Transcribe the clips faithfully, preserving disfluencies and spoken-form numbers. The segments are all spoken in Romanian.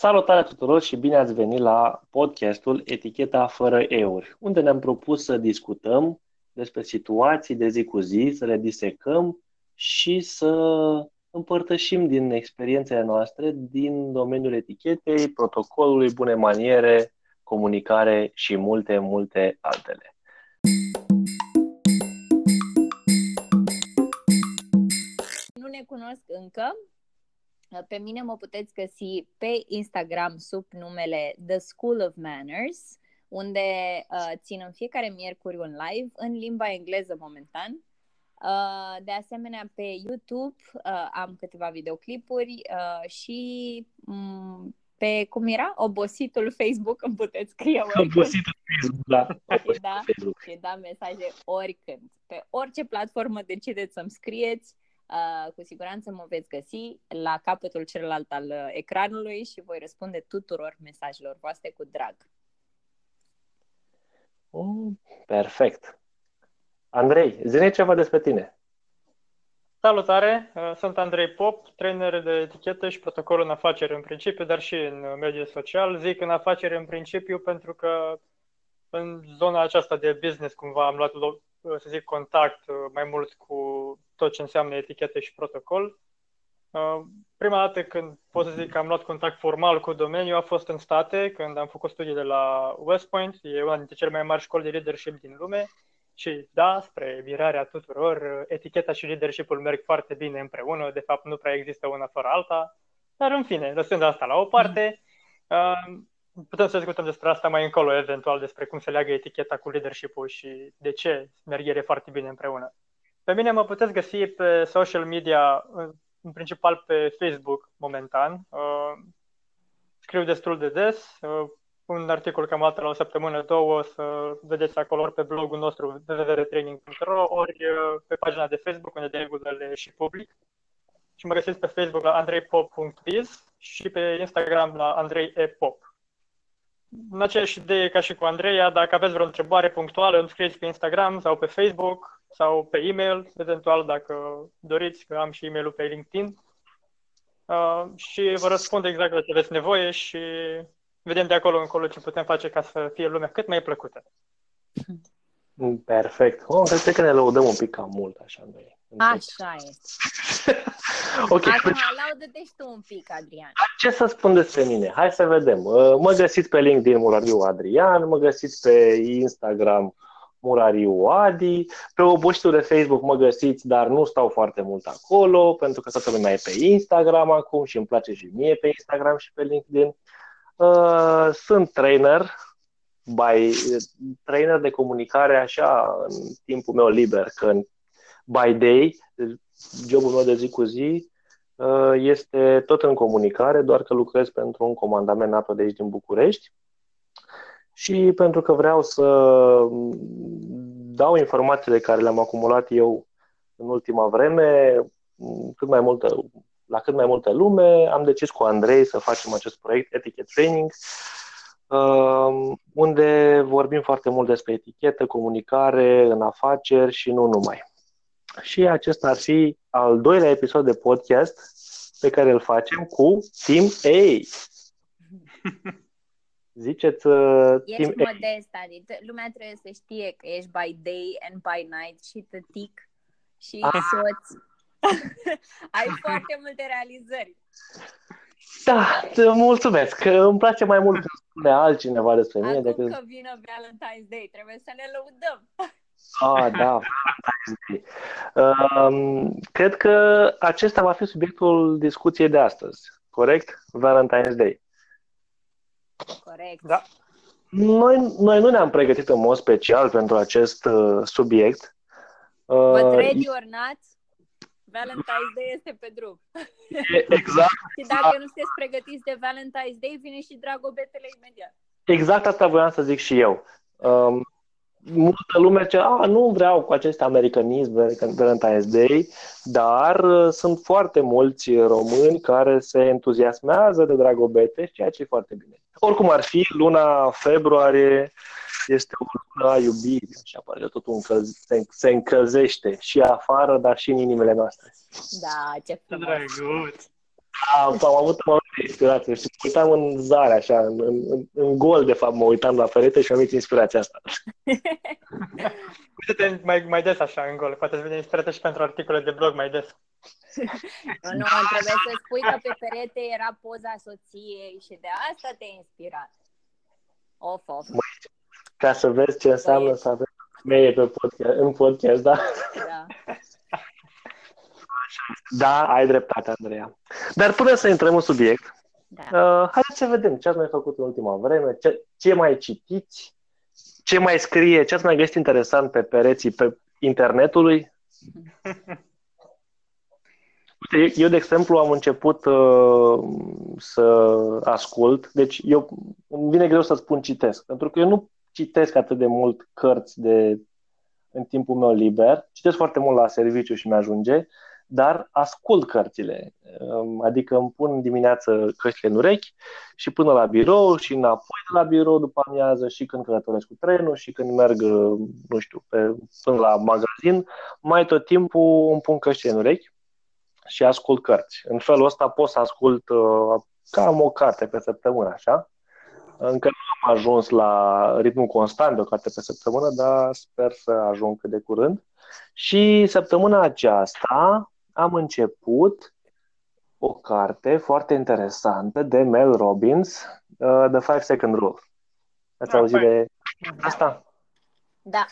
Salutare tuturor și bine ați venit la podcastul Eticheta fără euri, unde ne-am propus să discutăm despre situații de zi cu zi, să le disecăm și să împărtășim din experiențele noastre din domeniul etichetei, protocolului, bune maniere, comunicare și multe, multe altele. Nu ne cunosc încă. Pe mine mă puteți găsi pe Instagram sub numele The School of Manners, unde uh, țin în fiecare miercuri un live în limba engleză momentan. Uh, de asemenea, pe YouTube uh, am câteva videoclipuri uh, și um, pe, cum era? Obositul Facebook, îmi puteți scrie oricând. Obositul Facebook, da. Obositul da, Facebook. și da mesaje oricând. Pe orice platformă decideți să-mi scrieți, Uh, cu siguranță mă veți găsi la capătul celălalt al uh, ecranului și voi răspunde tuturor mesajelor voastre cu drag. Mm, perfect. Andrei, zi-ne ceva despre tine. Salutare, sunt Andrei Pop, trainer de etichetă și protocol în afaceri în principiu, dar și în mediul social. Zic în afaceri în principiu pentru că în zona aceasta de business cumva am luat, să zic, contact mai mult cu tot ce înseamnă etichetă și protocol. Prima dată când pot să zic că am luat contact formal cu domeniul a fost în state, când am făcut studii de la West Point, e una dintre cele mai mari școli de leadership din lume. Și da, spre mirarea tuturor, eticheta și leadership-ul merg foarte bine împreună, de fapt nu prea există una fără alta, dar în fine, lăsând asta la o parte, putem să discutăm despre asta mai încolo, eventual, despre cum se leagă eticheta cu leadership-ul și de ce merg ele foarte bine împreună. Pe mine mă puteți găsi pe social media, în principal pe Facebook momentan, scriu destul de des, un articol cam dată la o săptămână, două, o să vedeți acolo ori pe blogul nostru w w w punct training punct r o, ori pe pagina de Facebook, unde de regulă le și public. Și mă găsiți pe Facebook la andrei pop punct biz și pe Instagram la andrei e pop. În aceeași idee ca și cu Andreea, dacă aveți vreo întrebare punctuală, îmi scrieți pe Instagram sau pe Facebook sau pe e-mail, eventual dacă doriți, că am și e-mailul pe LinkedIn. Uh, și vă răspund exact la ce aveți nevoie și vedem de acolo încolo ce putem face ca să fie lumea cât mai plăcută. Perfect. Oh, cred că ne lăudăm un pic cam mult, așa noi. Așa este. Ok. Acum, laudă-te și tu un pic, Adrian. Ce să spun despre mine? Hai să vedem. Mă găsiți pe LinkedIn Murariu Adrian, mă găsiți pe Instagram Murariu Adi, pe obositul de Facebook mă găsiți, dar nu stau foarte mult acolo, pentru că toată lumea e pe Instagram acum și îmi place și mie pe Instagram și pe LinkedIn. Sunt trainer, by, trainer de comunicare așa în timpul meu liber, că by day, jobul meu de zi cu zi este tot în comunicare, doar că lucrez pentru un comandament NATO de aici din București și pentru că vreau să dau informațiile care le-am acumulat eu în ultima vreme cât mai multă, la cât mai multă lume, am decis cu Andrei să facem acest proiect Etiquette Training, unde vorbim foarte mult despre etichetă, comunicare în afaceri și nu numai. Și acesta ar fi al doilea episod de podcast pe care îl facem cu Team A. Ziceți uh, Ești Team A. modest, adică lumea trebuie să știe că ești by day and by night și tătic și Ah. soț. Ai foarte multe realizări. Da, mulțumesc, că îmi place mai mult când spune altcineva despre mine Acum decât... că vine Valentine's Day, trebuie să ne lăudăm. Ah, da, Valentine's Day. Um, cred că acesta va fi subiectul discuției de astăzi, corect? Valentine's Day. Corect. Da. Noi, noi nu ne-am pregătit în mod special pentru acest uh, subiect. Uh, But ready or not, Valentine's Day este pe drum. Exact. Și dacă nu sunteți pregătiți de Valentine's Day, vine și dragobetele imediat. Exact asta voiam să zic și eu. Um, multă lume zice, a, nu vreau cu acest americanism, Valentine's Day, dar uh, sunt foarte mulți români care se entuziasmează de dragobete, ceea ce e foarte bine. Oricum ar fi, luna februarie este o lună a iubirii, așa pare, totul încălze, se, se încălzește și afară, dar și în inimile noastre. Da, ce frumos. Drăguț! Am, am avut, am avut inspirație. Și mă uitam în zare, așa, în, în, în gol, de fapt, mă uitam la perete și am venit inspirația asta. Uite-te mai, mai des așa în gol, poate îți vine inspirație și pentru articole de blog mai des. Nu, nu, trebuie să spui că pe perete era poza soției și de asta te-ai inspirat. Of, of. Ca să vezi ce înseamnă Băieți. Să avem femeie pe podcast, în podcast, da? Da. Da, ai dreptate, Andreea. Dar până să intrăm în subiect, da. uh, haideți să vedem ce ați mai făcut în ultima vreme, ce, ce mai citiți, ce mai scrie, ce ați mai găsit interesant pe pereții pe internetului. Uite, eu, de exemplu, am început uh, să ascult, deci eu îmi vine greu să spun citesc, pentru că eu nu citesc atât de mult cărți de, în timpul meu liber, citesc foarte mult la serviciu și mi-ajunge, dar ascult cărțile, adică îmi pun dimineață căștile în urechi și până la birou și înapoi de la birou după amiază și când călătoresc cu trenul și când merg, nu știu, pe, până la magazin, mai tot timpul îmi pun căștile în urechi și ascult cărți. În felul ăsta pot să ascult uh, cam o carte pe săptămână, așa. Încă nu am ajuns la ritmul constant de o carte pe săptămână, dar sper să ajung cât de curând. Și săptămâna aceasta am început o carte foarte interesantă de Mel Robbins, uh, The Five Second Rule. Ați auzit de asta? Da.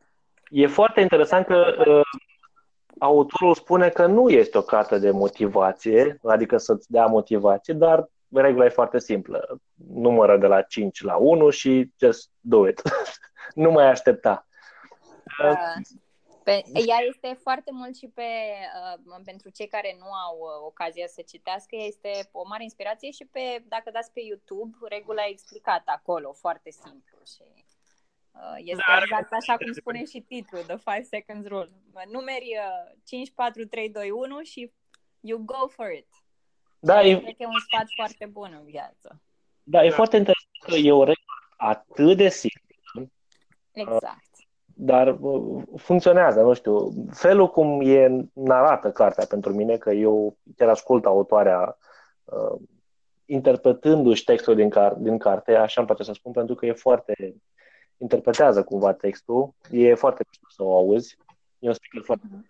E foarte interesant că uh, autorul spune că nu este o carte de motivație, adică să-ți dea motivație, dar regula e foarte simplă. Numără de la cinci la unu și just do it. Nu mai aștepta. Uh, pe, ea este foarte mult și pe, uh, pentru cei care nu au uh, ocazia să citească, este o mare inspirație și pe, dacă dați pe YouTube, regula e explicată acolo, foarte simplu și uh, este Dar, exact așa cum spune și titlul, The Five Seconds Rule. Numeri uh, cinci, patru, trei, doi, unu și you go for it. Da, e, cred că e un sfat foarte bun în viață. Da, e foarte interesant că e o regulă atât de simplă. Exact. Dar funcționează, nu știu. Felul cum e narată cartea pentru mine, că eu chiar ascult autoarea uh, interpretându-și textul din, car- din carte, așa îmi place să spun, pentru că e foarte... interpretează cumva textul. E foarte mișto să o auzi. E un speaker foarte... Uh-huh.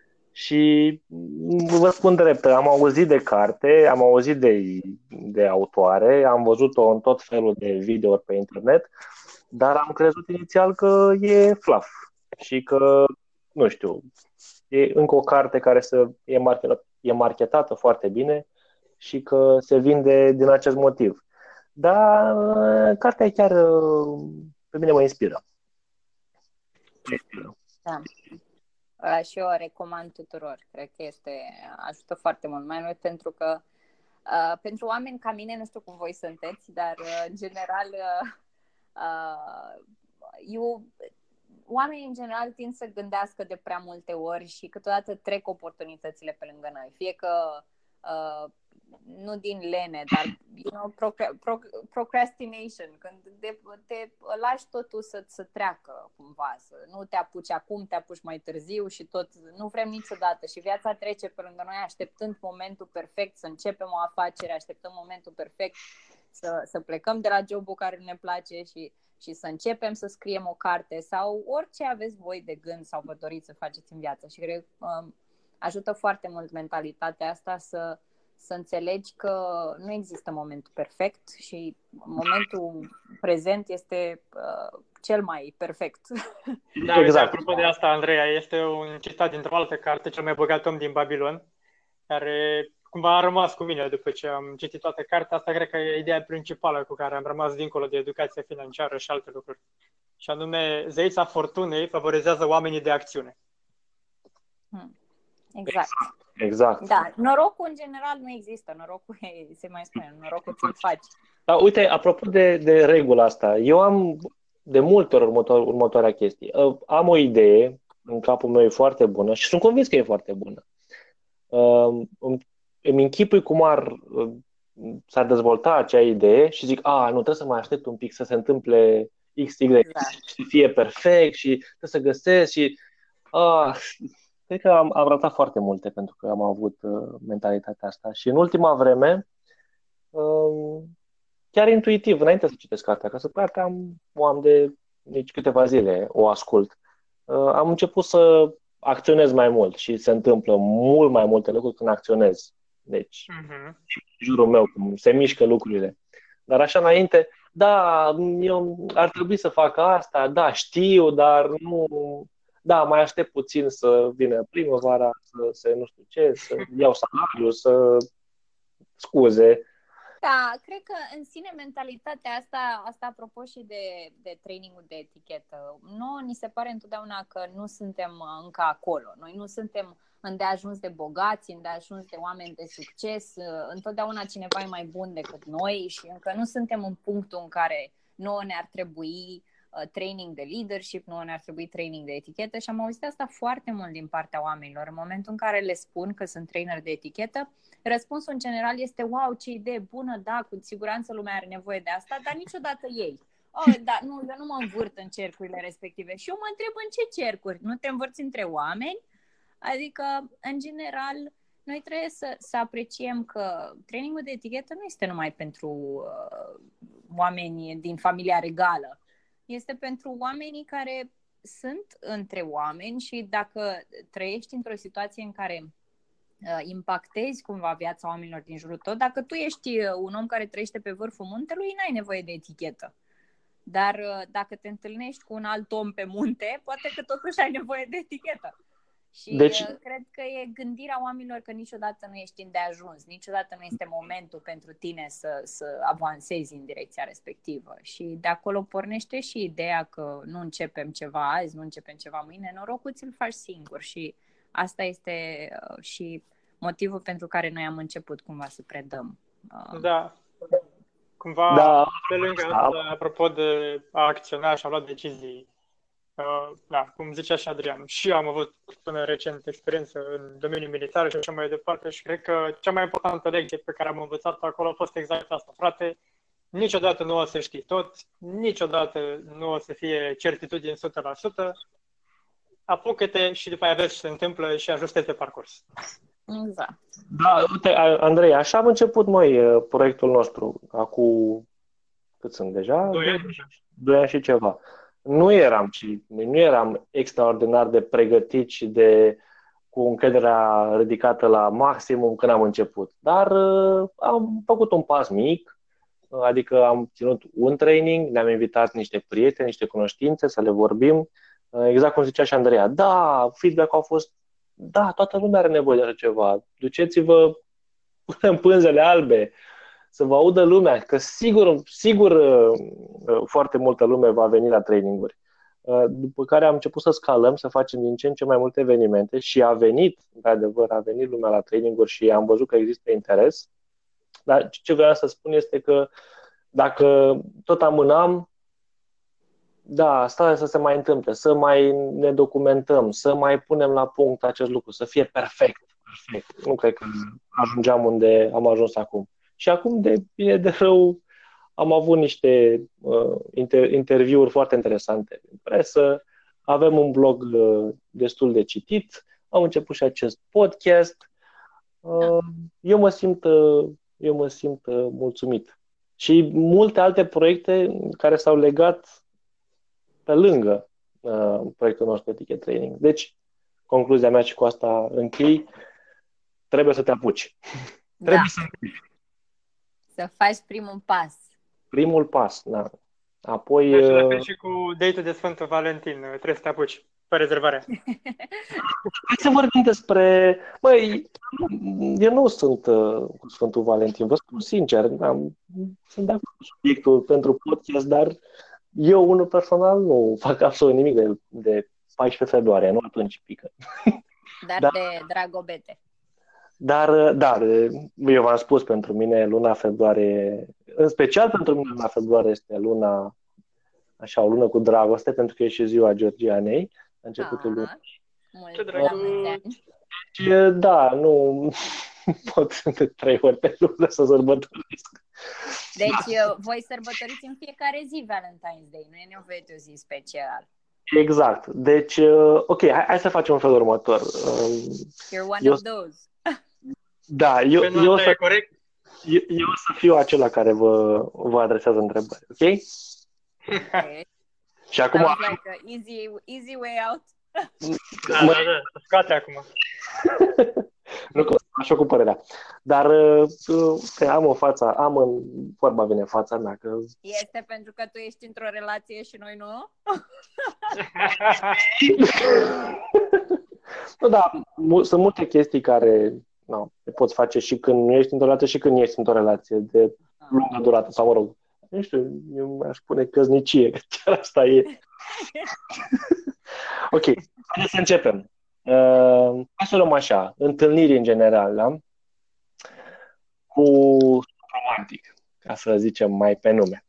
Și vă spun drept, am auzit de carte, am auzit de, de autoare, am văzut-o în tot felul de videouri pe internet, dar am crezut inițial că e fluff și că, nu știu, e încă o carte care să e, market, e marketată foarte bine și că se vinde din acest motiv. Dar cartea chiar pe mine mă inspiră. Mă inspiră. Da. Și eu o recomand tuturor. Cred că este, ajută foarte mult, mai mult pentru că uh, pentru oameni ca mine, nu știu cum voi sunteți, dar uh, în general uh, uh, eu, oamenii în general tind să gândească de prea multe ori și câteodată trec oportunitățile pe lângă noi. Fie că uh, nu din lene, dar you know, procrastination, când te, te lași totul să, să treacă cumva, să nu te apuci acum, te apuci mai târziu și tot, nu vrem niciodată și viața trece pe lângă noi așteptând momentul perfect să începem o afacere, așteptăm momentul perfect să, să plecăm de la jobul care ne place și, și să începem să scriem o carte sau orice aveți voi de gând sau vă doriți să faceți în viață și cred că um, ajută foarte mult mentalitatea asta să să înțelegi că nu există momentul perfect și momentul prezent este uh, cel mai perfect. Da, exact. Apropo de asta, Andreea, este un citat dintr-o altă carte, Cel mai bogat om din Babilon, care cumva a rămas cu mine după ce am citit toată cartea. Asta cred că e ideea principală cu care am rămas dincolo de educația financiară și alte lucruri. Și anume, zeița fortunei favorizează oamenii de acțiune. Hmm. Exact. Exact. Da, norocul în general nu există, norocul e, se mai spune, norocul ți-l faci. Da, uite, apropo de, de regula asta, eu am de multe ori următoare, următoarea chestie. Am o idee, în capul meu e foarte bună și sunt convins că e foarte bună. Îmi închipui cum ar, s-ar dezvolta acea idee și zic, a, nu, trebuie să mai aștept un pic să se întâmple X, Y, exact. Și fie perfect și trebuie să găsesc și... A, cred că am, am ratat foarte multe pentru că am avut uh, mentalitatea asta și în ultima vreme uh, chiar intuitiv, înainte să citesc cartea, că să cartea am, o am de nici câteva zile, o ascult. Uh, am început să acționez mai mult și se întâmplă mult mai multe lucruri când acționez. Deci, Mhm. în jurul meu, cum se mișcă lucrurile. Dar așa înainte, da, eu ar trebui să fac asta, da, știu, dar nu... Da, mai aștept puțin să vină primăvara, să se nu știu ce, să iau salariul, să scuze. Da, cred că în sine mentalitatea asta, asta apropo și de, de trainingul de etichetă, nouă ni se pare întotdeauna că nu suntem încă acolo. Noi nu suntem îndeajuns de bogați, îndeajuns de oameni de succes, întotdeauna cineva e mai bun decât noi și încă nu suntem în punctul în care nouă ne-ar trebui training de leadership, nouă ne-ar trebui training de etichetă și am auzit asta foarte mult din partea oamenilor. În momentul în care le spun că sunt trainer de etichetă, răspunsul în general este wow, ce idee bună, da, cu siguranță lumea are nevoie de asta, dar niciodată ei. Oh, da, nu, eu nu mă învârt în cercurile respective și eu mă întreb în ce cercuri? Nu te învârți între oameni? Adică, în general, noi trebuie să, să apreciem că trainingul de etichetă nu este numai pentru uh, oameni din familia regală. Este pentru oamenii care sunt între oameni și dacă trăiești într-o situație în care uh, impactezi cumva viața oamenilor din jurul tău, dacă tu ești un om care trăiește pe vârful muntelui, n-ai nevoie de etichetă. Dar uh, dacă te întâlnești cu un alt om pe munte, poate că totuși ai nevoie de etichetă. Și deci, cred că e gândirea oamenilor că niciodată nu ești îndeajuns, niciodată nu este momentul pentru tine să, să avansezi în direcția respectivă. Și de acolo pornește și ideea că nu începem ceva azi, nu începem ceva mâine, norocul ți-l faci singur. Și asta este și motivul pentru care noi am început cumva să predăm. Da. Cumva, da. pe lângă asta, apropo de a acționa și a lua decizii, Uh, da, cum zicea și Adrian, și eu am avut până recent experiență în domeniul militar și așa mai departe și cred că cea mai importantă lecție pe care am învățat acolo a fost exact asta. Frate, niciodată nu o să știi tot, niciodată nu o să fie certitudine o sută la sută, apucă-te și după aia vezi ce se întâmplă și ajustezi pe parcurs. Exact. Da, uite, Andrei, așa am început noi proiectul nostru, acum cât sunt deja? Doi ani. Doi ani și ceva. Nu eram, nu eram extraordinar de pregătiți și de, cu încrederea ridicată la maximum când am început. Dar uh, am făcut un pas mic, adică am ținut un training, ne-am invitat niște prieteni, niște cunoștințe să le vorbim. Uh, exact cum zicea și Andreea, da, feedback-ul a fost, da, toată lumea are nevoie de așa ceva. Duceți-vă până în pânzele albe, să vă audă lumea, că sigur, sigur foarte multă lume va veni la traininguri. După care am început să scalăm, să facem din ce în ce mai multe evenimente și a venit, într-adevăr, a venit lumea la traininguri și am văzut că există interes. Dar ce vreau să spun este că dacă tot amânam, da, asta să se mai întâmple, să mai ne documentăm, să mai punem la punct acest lucru, să fie perfect. perfect. Nu cred că ajungeam unde am ajuns acum. Și acum, de bine de rău, am avut niște uh, inter- interviuri foarte interesante în presă, avem un blog uh, destul de citit, am început și acest podcast. Uh, eu mă simt, uh, eu mă simt uh, mulțumit. Și multe alte proiecte care s-au legat pe lângă uh, proiectul nostru Etiquette Training. Deci, concluzia mea și cu asta închei, trebuie să te apuci. Da. Trebuie să Să faci primul pas. Primul pas, da. Apoi... Deci, la fel și cu date-ul de Sfântul Valentin, trebuie să te apuci, pe rezervare. Hai să vorbim despre... Măi, eu nu sunt uh, cu Sfântul Valentin, vă spun sincer, am, sunt de acord cu subiectul pentru podcast, dar eu, unul personal, nu fac absolut nimic de, de paisprezece februarie, nu atunci pică. Dar, dar de dragobete. Dar, dar, eu v-am spus, pentru mine luna februarie, în special pentru mine luna februarie este luna, așa, o lună cu dragoste, pentru că e și ziua Georgianei, la începutul lunii. Ce drăguț! Deci, da, nu pot de trei ori pe lună să sărbătoresc. Deci, voi sărbătoriți în fiecare zi Valentine's Day, nu e nevoie de o zi special. Exact. Deci, ok, hai, hai să facem un fel următor. You're one eu, of those. Da, eu, eu, să, corect? Eu, eu o să fiu acela care vă, vă adresează întrebări, ok? Okay. Și acum... Sounds like a easy, easy way out. Da, mă, da, da, scoate acum. nu că așa cu părerea. Dar uh, am o față, am în vorba vine în fața mea. Că... Este pentru că tu ești într-o relație și noi nu? Nu, da, mu- sunt multe chestii care nu, le poți face și când nu ești într-o relație și când ești într-o relație de lungă durată, sau mă rog, nu știu, eu aș spune căsnicie, că chiar asta e. Ok, haideți să începem. Uh, hai să luăm așa, întâlniri în general, da? Cu romantic, ca să zicem mai pe nume.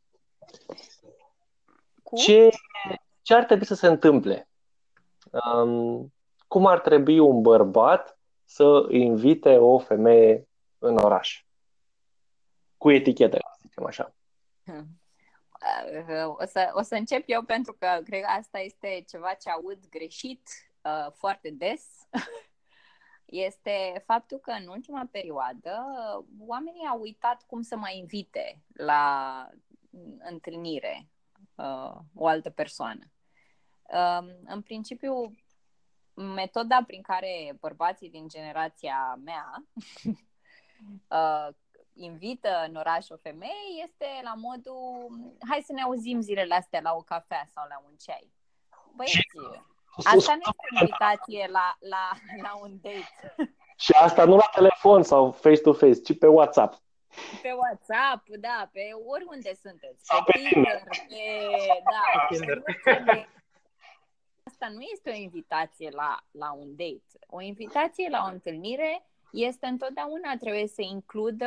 Cu? Ce, ce ar trebui să se întâmple? Um, cum ar trebui un bărbat să invite o femeie în oraș? Cu etichetă, să zicem așa. O să, o să încep eu pentru că cred că asta este ceva ce aud greșit uh, foarte des. Este faptul că în ultima perioadă oamenii au uitat cum să mai invite la întâlnire uh, o altă persoană. Uh, în principiu, metoda prin care bărbații din generația mea uh, invită în oraș o femeie este la modul hai să ne auzim zilele astea la o cafea sau la un ceai. Băieți, asta nu este o invitație la, la, la un date. Și asta nu la telefon sau face-to-face, ci pe WhatsApp. Pe WhatsApp, da, pe oriunde sunteți. Pe Tinder, pe... Da, pe... Asta nu este o invitație la, la un date. O invitație la o întâlnire este întotdeauna, trebuie să includă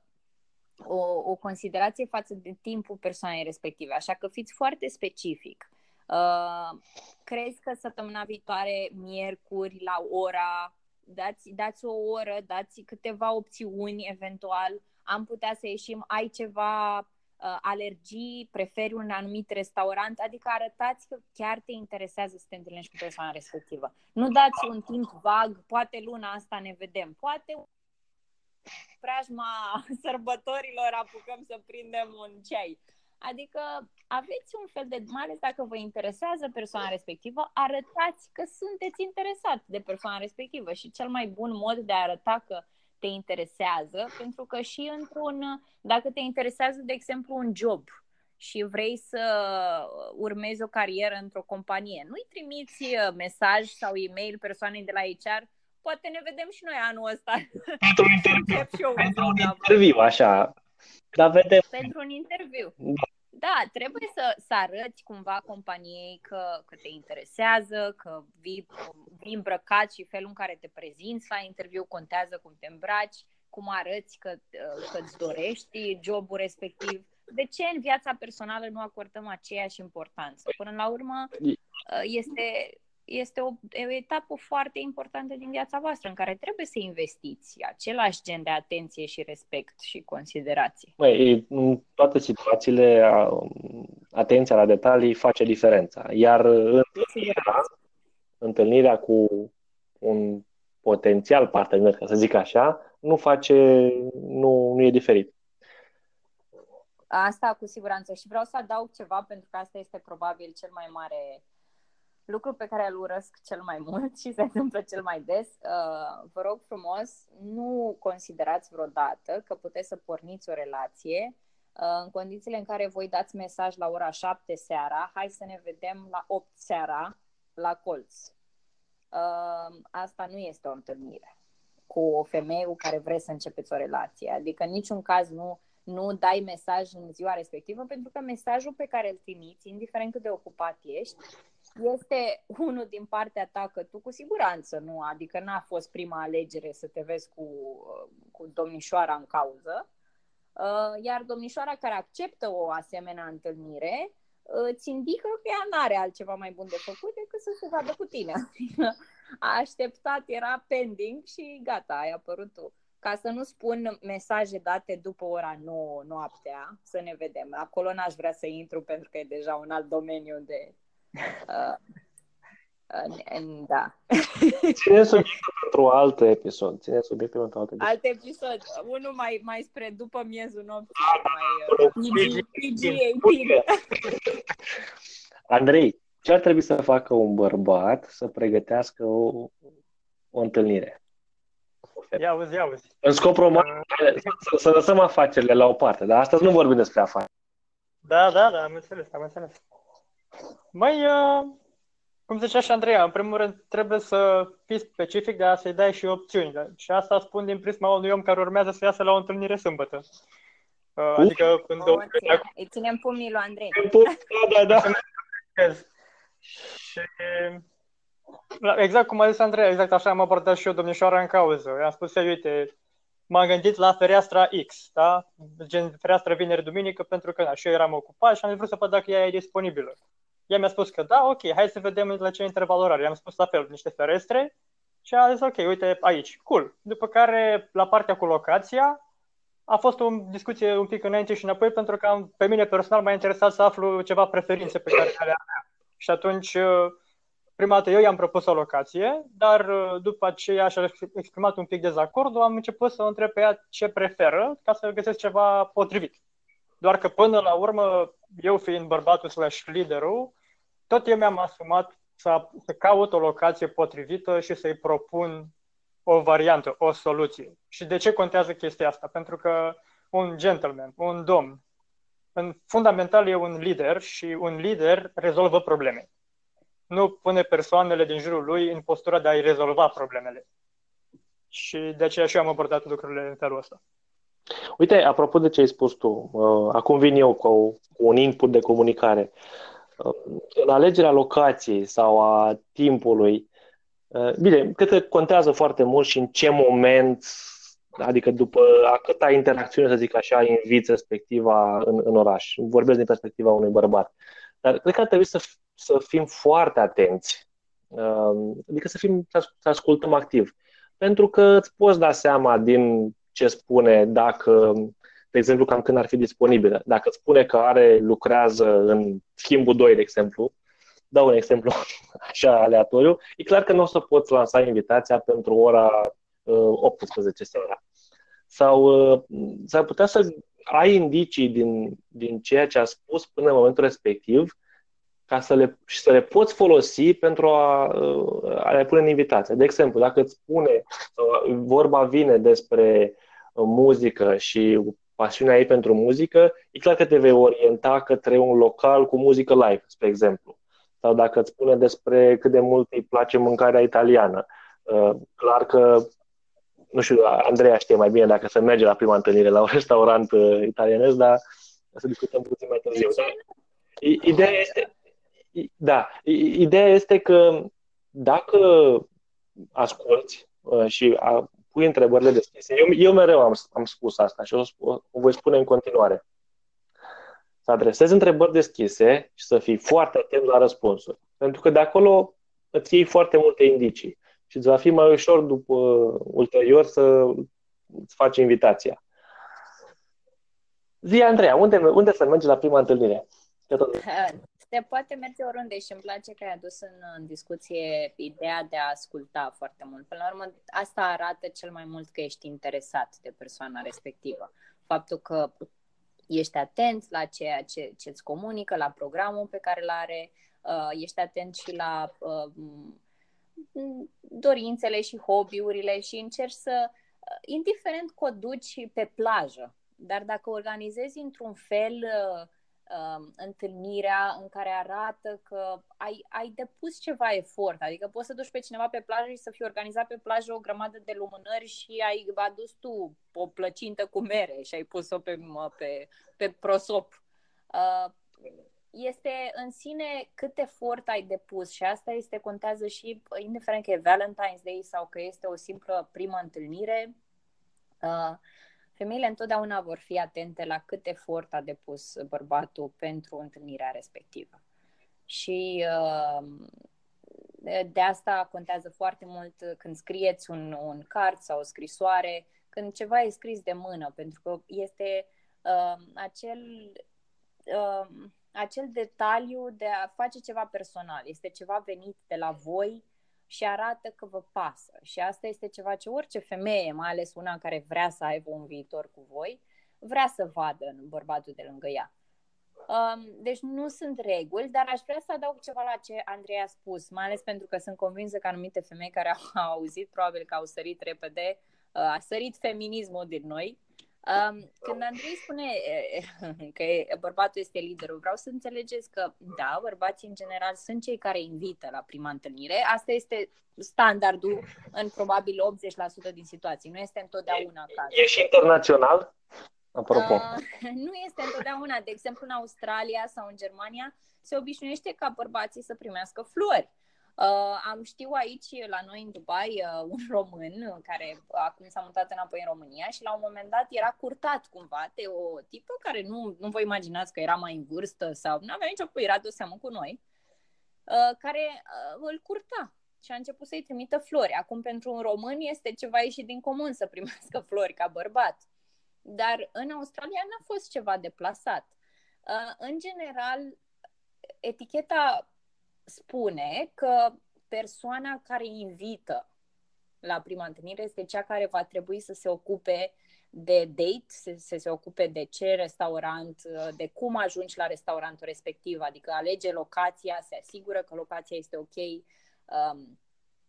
o, o considerație față de timpul persoanei respective. Așa că fiți foarte specific. Uh, crezi că săptămâna viitoare, miercuri, la ora, dați, dați o oră, dați câteva opțiuni eventual, am putea să ieșim, ai ceva uh, alergii, preferi un anumit restaurant, adică arătați că chiar te interesează să te întâlnești cu persoana respectivă. Nu dați un timp vag, poate luna asta ne vedem, poate preajma sărbătorilor apucăm să prindem un ceai. Adică aveți un fel de, mai ales dacă vă interesează persoana respectivă, arătați că sunteți interesat de persoana respectivă și cel mai bun mod de a arăta că te interesează, pentru că și într-un, dacă te interesează, de exemplu, un job și vrei să urmezi o carieră într-o companie, nu-i trimiți mesaj sau e-mail persoanei de la H R, poate ne vedem și noi anul ăsta. Pentru un interviu, pentru un interviu așa. Dar vedem. Pentru un interviu. Da, trebuie să, să arăți cumva companiei că, că te interesează, că vii, vii îmbrăcat și felul în care te prezinți la interviu contează, cum te îmbraci, cum arăți că, că îți dorești jobul respectiv. De ce în viața personală nu acordăm aceeași importanță? Până la urmă este... este o, o etapă foarte importantă din viața voastră în care trebuie să investiți același gen de atenție și respect și considerație. Măi, în toate situațiile, atenția la detalii face diferența. Iar întâlnirea, întâlnirea cu un potențial partener, ca să zic așa, nu face, nu, nu e diferit. Asta cu siguranță. Și vreau să adaug ceva, pentru că asta este probabil cel mai mare lucru pe care îl urăsc cel mai mult și se întâmplă cel mai des. Uh, vă rog frumos, nu considerați vreodată că puteți să porniți o relație uh, în condițiile în care voi dați mesaj la ora șapte seara, hai să ne vedem la opt seara la colț. Uh, asta nu este o întâlnire cu o femeie cu care vreți să începeți o relație. Adică în niciun caz nu, nu dai mesaj în ziua respectivă, pentru că mesajul pe care îl trimiți, indiferent cât de ocupat ești, este unul din partea ta că tu cu siguranță nu, adică n-a fost prima alegere să te vezi cu, cu domnișoara în cauză, iar domnișoara care acceptă o asemenea întâlnire îți indică că ea n-are altceva mai bun de făcut decât să se vadă cu tine. A așteptat, era pending și gata, ai apărut tu. Ca să nu spun mesaje date după ora nouă noaptea, să ne vedem. Acolo n-aș vrea să intru pentru că e deja un alt domeniu de... Uh, Uh, da. Ține subiectul pentru alt episod. Ține subiectul pentru alt episod. Alt episod. Unul mai, mai spre după miezul nopții. Mai uh, P G optsprezece. Andrei, ce ar trebui să facă un bărbat să pregătească o, o întâlnire? Ia uzi, ia uzi. În scop romantic, uh, să, să lăsăm afacerile la o parte, dar astăzi nu vorbim despre afaceri. Da, da, da, am înțeles, am înțeles. Măi, uh, cum zicea și Andreea, în primul rând trebuie să fii specific, dar să-i dai și opțiuni. Da? Și asta spun din prisma unui om care urmează să iasă la o întâlnire sâmbătă. Uh, adică când... O, ține, îi ținem pumnii lui Andrei. Da, da, da. Și exact cum a zis Andreea, exact așa am abordat și eu domnișoara în cauză. I-am spus, uite, m-am gândit la fereastra X, da? Gen fereastra vineri-duminică, pentru că da, și eu eram ocupat și am vrut să văd dacă ea e disponibilă. Ea mi-a spus că da, ok, hai să vedem la ce interval orar. I-am spus la fel, niște ferestre și a zis, ok, uite aici, cool. După care, la partea cu locația, a fost o discuție un pic înainte și înapoi, pentru că am, pe mine personal m-a interesat să aflu ceva preferințe pe care le avea. Și atunci, prima dată eu i-am propus o locație, dar după aceea și-a exprimat un pic dezacordul, am început să o întreb pe ea ce preferă, ca să găsesc ceva potrivit. Doar că până la urmă, eu fiind bărbatul slash liderul, tot eu mi-am asumat să, să caut o locație potrivită și să-i propun o variantă, o soluție. Și de ce contează chestia asta? Pentru că un gentleman, un domn, în fundamental e un lider și un lider rezolvă probleme. Nu pune persoanele din jurul lui în postura de a-i rezolva problemele. Și de aceea și eu am abordat lucrurile în felul ăsta. Uite, apropo de ce ai spus tu, uh, acum vin eu cu, cu un input de comunicare. Uh, în alegerea locației sau a timpului, uh, bine, cred că contează foarte mult și în ce moment, adică după a câta interacțiune, să zic așa, inviți respectiva în, în oraș. Vorbesc din perspectiva unui bărbat. Dar cred că ar trebui să, să fim foarte atenți, uh, adică să, fim, să ascultăm activ. Pentru că îți poți da seama din ce spune, dacă, de exemplu, cam când ar fi disponibilă. Dacă îți spune că are, lucrează în schimbul doi, de exemplu, dau un exemplu așa aleatoriu, e clar că nu o să poți lansa invitația pentru ora uh, optsprezece seara. Sau uh, s-ar putea să ai indicii din, din ceea ce a spus până în momentul respectiv, ca să le, și să le poți folosi pentru a, a le pune în invitație. De exemplu, dacă îți spune, vorba vine despre muzică și pasiunea ei pentru muzică, e clar că te vei orienta către un local cu muzică live, spre exemplu. Sau dacă îți spune despre cât de mult îi place mâncarea italiană, clar că, nu știu, Andreea știe mai bine dacă se merge la prima întâlnire la un restaurant italianez, dar să discutăm puțin mai târziu. Ideea este Da, ideea este că dacă asculți și pui întrebările deschise, eu, eu mereu am, am spus asta și o, o voi spune în continuare, să adresezi întrebări deschise și să fii foarte atent la răspunsuri. Pentru că de acolo îți iei foarte multe indicii și îți va fi mai ușor după ulterior să îți faci invitația. Zi, Andreea, unde, unde să mergi la prima întâlnire? Se poate merge oriunde și îmi place că ai adus în, în discuție ideea de a asculta foarte mult. Până la urmă, asta arată cel mai mult că ești interesat de persoana respectivă. Faptul că ești atent la ceea ce îți comunică, la programul pe care îl are, uh, ești atent și la uh, dorințele și hobby-urile și încerci să, uh, indiferent că o duci pe plajă, dar dacă organizezi într-un fel uh, uh, întâlnirea în care arată că ai, ai depus ceva efort, adică poți să duci pe cineva pe plajă și să fii organizat pe plajă o grămadă de lumânări și ai adus tu o plăcintă cu mere și ai pus-o pe, pe, pe prosop. Uh, este în sine cât efort ai depus și asta este contează și indiferent că e Valentine's Day sau că este o simplă primă întâlnire. Uh, femeile întotdeauna vor fi atente la cât efort a depus bărbatul pentru întâlnirea respectivă. Și uh, de asta contează foarte mult când scrieți un, un card sau o scrisoare, când ceva e scris de mână, pentru că este uh, acel, uh, acel detaliu de a face ceva personal. Este ceva venit de la voi și arată că vă pasă. Și asta este ceva ce orice femeie, mai ales una care vrea să aibă un viitor cu voi, vrea să vadă în bărbatul de lângă ea. Deci nu sunt reguli, dar aș vrea să adaug ceva la ce Andrei a spus, mai ales pentru că sunt convinsă că anumite femei care au auzit, probabil că au sărit repede, a sărit feminismul din noi. Când Andrei spune că bărbatul este liderul, vreau să înțelegeți că, da, bărbații în general sunt cei care invită la prima întâlnire. Asta este standardul în probabil optzeci la sută din situații. Nu este întotdeauna cazul. E și internațional? Apropo. Uh, nu este întotdeauna. De exemplu, în Australia sau în Germania se obișnuiește ca bărbații să primească flori. Uh, am știu aici, la noi în Dubai, uh, un român care acum s-a mutat înapoi în România și la un moment dat era curtat cumva de o tipă care nu, nu vă imaginați că era mai în vârstă sau nu avea nicio era de seamă cu noi, uh, care uh, îl curta și a început să-i trimită flori. Acum pentru un român este ceva ieșit din comun să primească flori ca bărbat. Dar în Australia n-a fost ceva deplasat. Uh, în general, eticheta spune că persoana care invită la prima întâlnire este cea care va trebui să se ocupe de date, să, să se ocupe de ce restaurant, de cum ajungi la restaurantul respectiv, adică alege locația, se asigură că locația este ok. Um,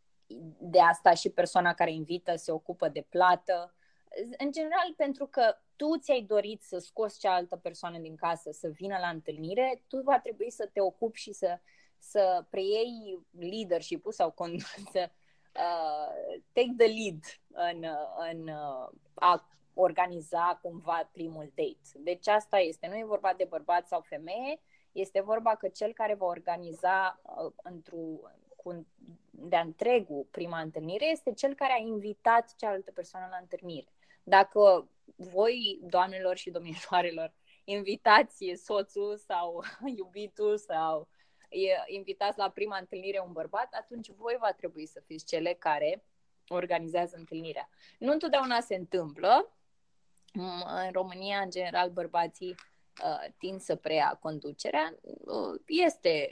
de asta și persoana care invită se ocupă de plată. În general, pentru că tu ți-ai dorit să scoți cealaltă persoană din casă să vină la întâlnire, tu va trebui să te ocupi și să, să preiei leadership-ul sau să uh, take the lead în, în uh, a organiza cumva primul date. Deci asta este. Nu e vorba de bărbat sau femeie, este vorba că cel care va organiza uh, într-un de-a întregul prima întâlnire este cel care a invitat cealaltă persoană la întâlnire. Dacă voi, doamnelor și domnișoarelor, invitați soțul sau iubitul sau invitați la prima întâlnire un bărbat, atunci voi va trebui să fiți cele care organizează întâlnirea. Nu întotdeauna se întâmplă. În România, în general, bărbații uh, tind să preia conducerea. Uh, este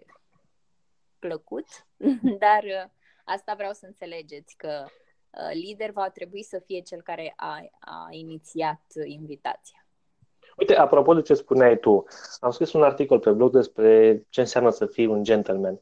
plăcut, dar uh, asta vreau să înțelegeți, că uh, lider va trebui să fie cel care a, a inițiat invitația. Uite, apropo de ce spuneai tu, am scris un articol pe blog despre ce înseamnă să fii un gentleman.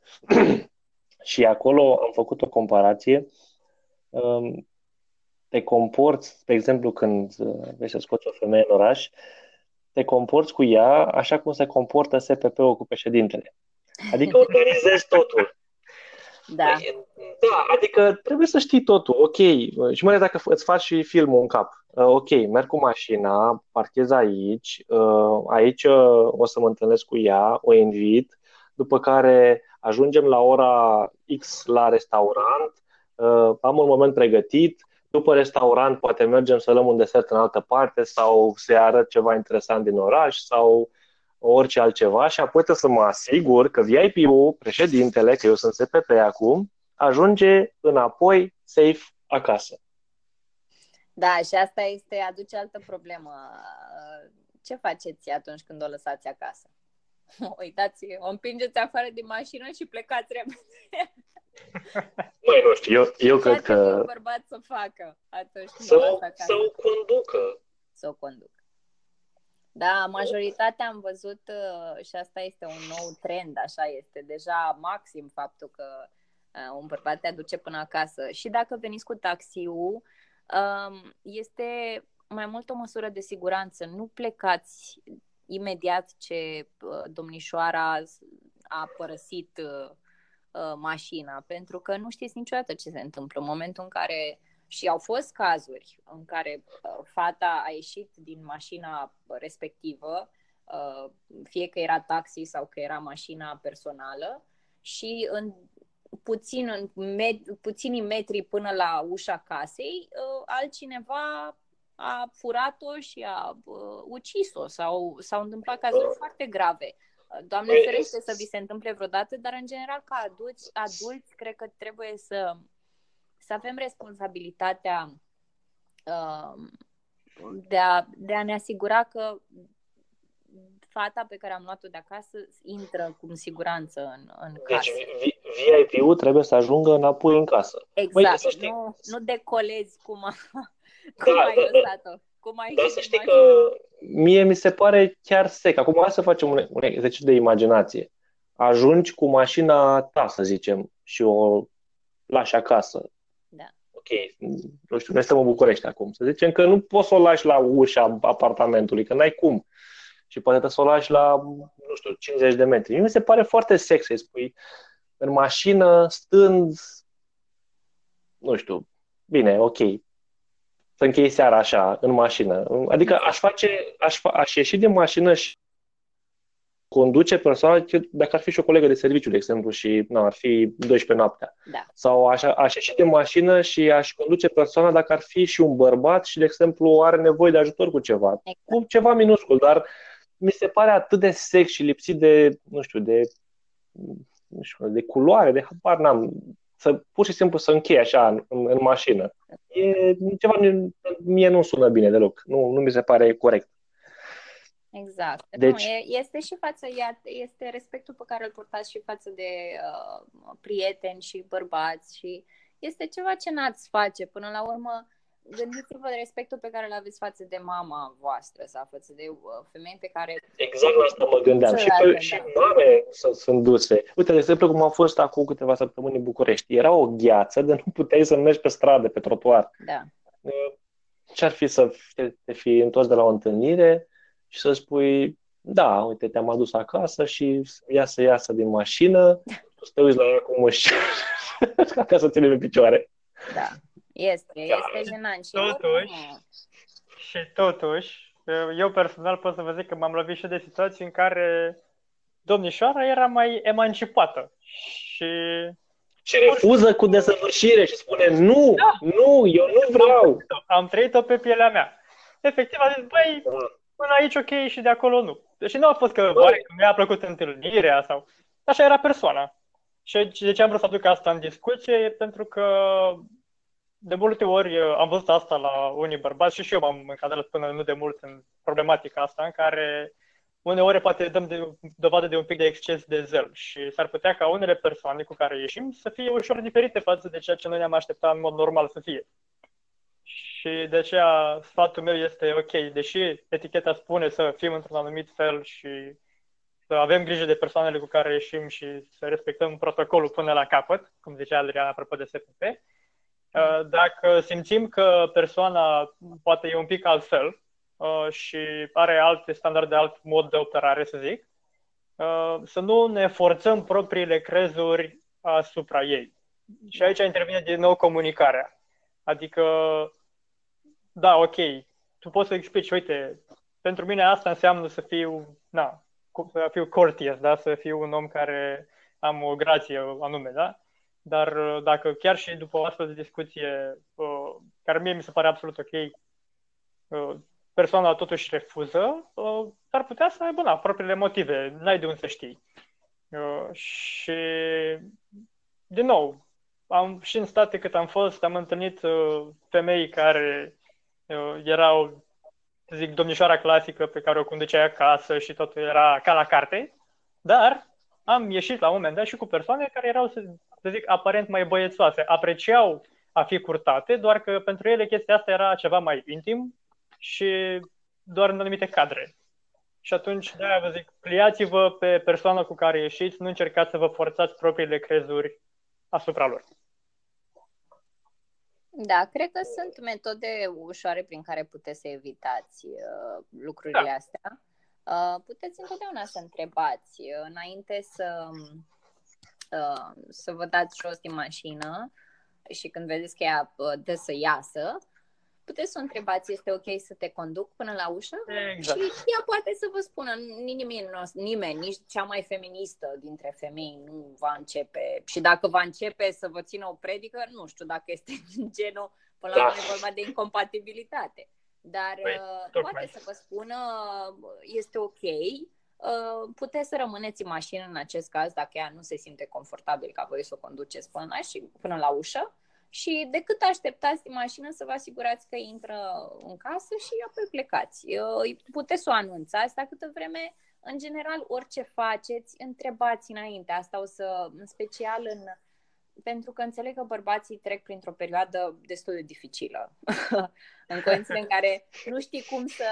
Și acolo am făcut o comparație. Um, te comporți, de exemplu, când vrei să scoți o femeie în oraș, te comporți cu ea așa cum se comportă S P P-ul cu președintele. Adică organizezi totul. Da. Da, adică trebuie să știi totul. Ok, și mai ales dacă îți faci și filmul în cap. Ok, merg cu mașina, parchez aici, aici o să mă întâlnesc cu ea, o invit, după care ajungem la ora X la restaurant, am un moment pregătit, după restaurant poate mergem să luăm un desert în altă parte sau să arăt ceva interesant din oraș sau orice altceva și apoi trebuie să mă asigur că V I P-ul, președintele, că eu sunt S P P acum, ajunge înapoi safe acasă. Da, și asta este, aduce altă problemă. Ce faceți atunci când o lăsați acasă? Uitați, o împingeți afară din mașină și plecați repede. Măi, nu știu, eu, eu cred că... Ce un bărbat să facă atunci când să, o lasă acasă? Să o conducă. Să o conducă. Da, majoritatea am văzut uh, și asta este un nou trend, așa este deja maxim faptul că uh, un bărbat te aduce până acasă. Și dacă veniți cu taxiul, uh, este mai mult o măsură de siguranță. Nu plecați imediat ce uh, domnișoara a părăsit uh, uh, mașina, pentru că nu știți niciodată ce se întâmplă. În momentul în care și au fost cazuri în care uh, fata a ieșit din mașina respectivă, uh, fie că era taxi sau că era mașina personală, și în puțin, în med- puțini metri până la ușa casei, uh, altcineva a furat-o și a uh, ucis-o sau s-au întâmplat cazuri foarte grave. Doamne ferește să vi se întâmple vreodată, dar în general ca adulți, adulți cred că trebuie să să avem responsabilitatea uh, de, a, de a ne asigura că fata pe care am luat-o de acasă intră cu siguranță în, în Deci casă. V I P-ul trebuie să ajungă înapoi în casă. Exact, Băi, știi, nu, nu decolezi cum, a, da, cum ai da, lăsat-o, cum ai dar ieșit să din știi că mașină. mie mi se pare chiar sec. Acum hai să facem un, un exercițiu de imaginație. Ajungi cu mașina ta, să zicem, și o lași acasă. Da. Ok, nu știu, noi suntem în București acum. Să zicem că nu poți să o lași la ușa apartamentului, că n-ai cum. Și poate trebuie să o lași la, nu știu, cincizeci de metri. Mie mi se pare foarte sex să-i spui în mașină, stând, nu știu, bine, ok, să închei seara așa, în mașină. Adică aș face, aș, fa- aș ieși din mașină și conduce persoana, dacă ar fi și o colegă de serviciu, de exemplu, și na, ar fi douăsprezece noaptea. Da. Sau aș, aș ieși din mașină și aș conduce persoana dacă ar fi și un bărbat și, de exemplu, are nevoie de ajutor cu ceva. Exact. Cu ceva minuscul, dar mi se pare atât de sex și lipsit de, nu știu, de, nu știu, de culoare, de habar n-am. Să, pur și simplu să închei așa în, în, în mașină. E ceva, mie nu sună bine deloc. Nu, nu mi se pare corect. Exact. Deci, nu, e, este și față, este respectul pe care îl purtați și față de uh, prieteni și bărbați și este ceva ce n-ați face. Până la urmă, gândiți-vă de respectul pe care îl aveți față de mama voastră sau față de uh, femei pe care... Exact la asta mă gândeam. Și, pe, și mame sunt, sunt duse. Uite, de exemplu, cum am fost acum câteva săptămâni în București. Era o gheață de nu puteai să mergi pe stradă, pe trotuar. Da. Ce-ar fi să te, te fi întors de la o întâlnire și să spui, da, uite, te-am adus acasă și ia să iasă din mașină, tu să te uiți la ea cum își ca să ține pe picioare. Da, este, este jenant. Și totuși, și totuși, eu personal pot să vă zic că m-am lovit și de situații în care domnișoara era mai emancipată și... Și refuză cu desăvârșire și spune, nu, da. nu, eu nu vreau. Am, am trăit-o pe pielea mea. Efectiv, a zis, băi, până aici ok și de acolo nu. Și nu a fost că, băi, că mi-a plăcut întâlnirea sau... Așa era persoana. Și de ce am vrut să aduc asta în discuție e pentru că de multe ori am văzut asta la unii bărbați și și eu m-am încadrat până nu de mult în problematica asta în care uneori poate dăm de, dovadă de un pic de exces de zel și s-ar putea ca unele persoane cu care ieșim să fie ușor diferite față de ceea ce noi ne-am așteptat în mod normal să fie. Și de aceea sfatul meu este ok, deși eticheta spune să fim într-un anumit fel și să avem grijă de persoanele cu care ieșim și să respectăm protocolul până la capăt, cum zicea Adrian apropo de S P P, dacă simțim că persoana poate e un pic altfel și are alte standarde, alt mod de operare, să zic, să nu ne forțăm propriile crezuri asupra ei. Și aici intervine din nou comunicarea. Adică, da, ok, tu poți să explici, uite, pentru mine asta înseamnă să fiu, na, să fiu courteous, da? Să fiu un om care am o grație anume, da? Dar dacă chiar și după o astfel de discuție, care mie mi se pare absolut ok, persoana totuși refuză, s-ar putea să aibă, na, propriile motive, n-ai de unde să știi. Și, din nou, am, și în state cât am fost, am întâlnit femei care erau, să zic, domnișoara clasică pe care o conduceai acasă și totul era ca la carte, dar am ieșit la un moment dat și cu persoane care erau, să, să zic, aparent mai băiețoase, apreciau a fi curtate, doar că pentru ele chestia asta era ceva mai intim și doar în anumite cadre. Și atunci, de-aia vă zic, pliați-vă pe persoana cu care ieșiți, nu încercați să vă forțați propriile crezuri asupra lor. Da, cred că sunt metode ușoare prin care puteți să evitați uh, lucrurile da. astea. Uh, puteți întotdeauna să întrebați uh, înainte să, uh, să vă dați jos din mașină și când vedeți că ea uh, dă să iasă, puteți să o întrebați, este ok să te conduc până la ușă? Exact. Și ea poate să vă spună, nimeni, nimeni, nici cea mai feministă dintre femei nu va începe. Și dacă va începe să vă țină o predică, nu știu dacă este genul, până la urmă e vorba de incompatibilitate. Dar păi, poate să vă spună, este ok, puteți să rămâneți în mașină în acest caz, dacă ea nu se simte confortabil ca voi să o conduceți până la, și, până la ușă. și decât așteptați din mașină să vă asigurați că intră în casă și apoi plecați. Puteți să o anunțați, dar câtă vreme, în general, orice faceți, întrebați înainte. Asta o să, în special în... Pentru că înțeleg că bărbații trec printr-o perioadă destul de dificilă. În condițiile în care nu știi cum să...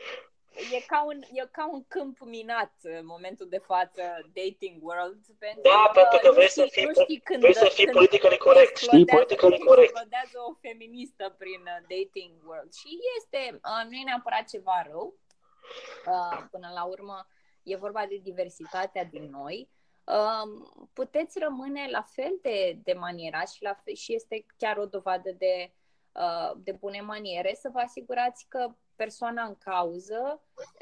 E ca, un, e ca un câmp minat în momentul de față, dating world. Pentru da, că pentru că vrei știi, să fii, știi când, vrei să fii politically corect, știi? Politically corect. Explodează o feministă prin dating world. Și este, nu e neapărat ceva rău. Până la urmă, e vorba de diversitatea din noi. Puteți rămâne la fel de, de manierați și, la fel, și este chiar o dovadă de, de bune maniere să vă asigurați că persoana în cauză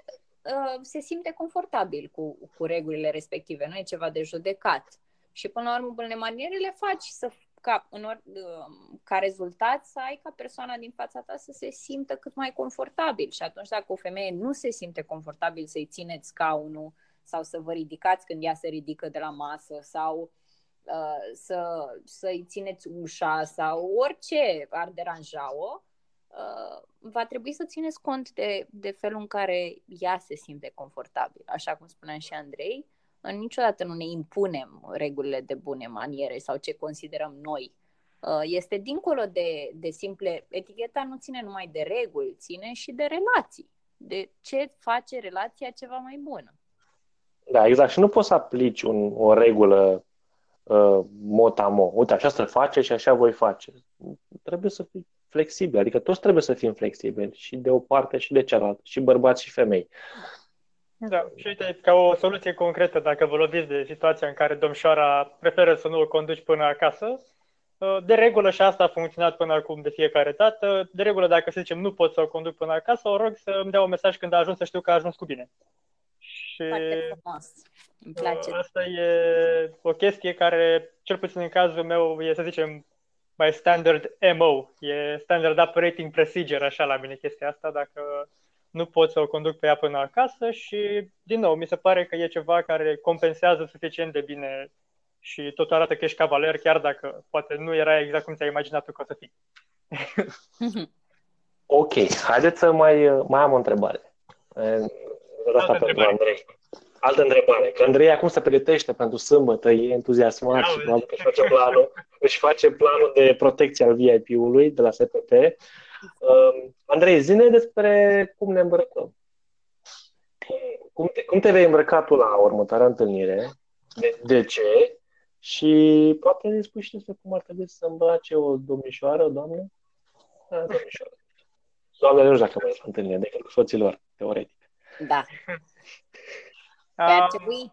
se simte confortabil cu, cu regulile respective, nu e ceva de judecat. Și până la urmă, bunele maniere le faci să, ca, în or, ca rezultat să ai ca persoana din fața ta să se simtă cât mai confortabil. Și atunci dacă o femeie nu se simte confortabil să-i țineți scaunul sau să vă ridicați când ea se ridică de la masă sau uh, să, să-i țineți ușa sau orice ar deranja-o, uh, va trebui să țineți cont de, de felul în care ea se simte confortabil. Așa cum spunea și Andrei, niciodată nu ne impunem regulile de bune maniere sau ce considerăm noi. Uh, este dincolo de, de simple... Eticheta nu ține numai de reguli, ține și de relații. De ce face relația ceva mai bună. Da, exact. Și nu poți să aplici un, o regulă uh, mot-a-mot. Uite, așa se face și așa voi face. Trebuie să fii flexibil. Adică toți trebuie să fim flexibili. Și de o parte și de cealaltă. Și bărbați și femei. Da, și uite, ca o soluție concretă, dacă vă loviți de situația în care domnișoara preferă să nu o conduci până acasă, de regulă, și asta a funcționat până acum de fiecare dată, de regulă, dacă să zicem nu pot să o conduc până acasă, o rog să îmi dea un mesaj când a ajuns, să știu că a ajuns cu bine. Și foarte frumos. Îmi place. Asta e o chestie care, cel puțin în cazul meu, e, să zicem, my standard M O, e standard operating procedure, așa la mine chestia asta, dacă nu pot să o conduc pe ea până acasă și, din nou, mi se pare că e ceva care compensează suficient de bine și tot arată că ești cavaler, chiar dacă poate nu era exact cum ți-ai imaginat tu că o să fii. Ok, haideți să mai, mai am o întrebare. Asta pentru întrebare. Andrei. Altă întrebare. Că Andrei acum se pregătește pentru sâmbătă, e entuziasmat și probabil că își face planul, își face planul de protecție al V I P-ului de la S P P. Uh, Andrei, zi-ne despre cum ne îmbrăcăm. Cum te, cum te vei îmbrăca tu la următoarea întâlnire? De, de ce? Și poate ne spui și despre cum ar trebui să îmbrace o domnișoară, o doamnă? A, domnișoară. Doamnele nu știu dacă mai e la întâlnire, decât cu soților, teoretic. Da. Pe ar trebui.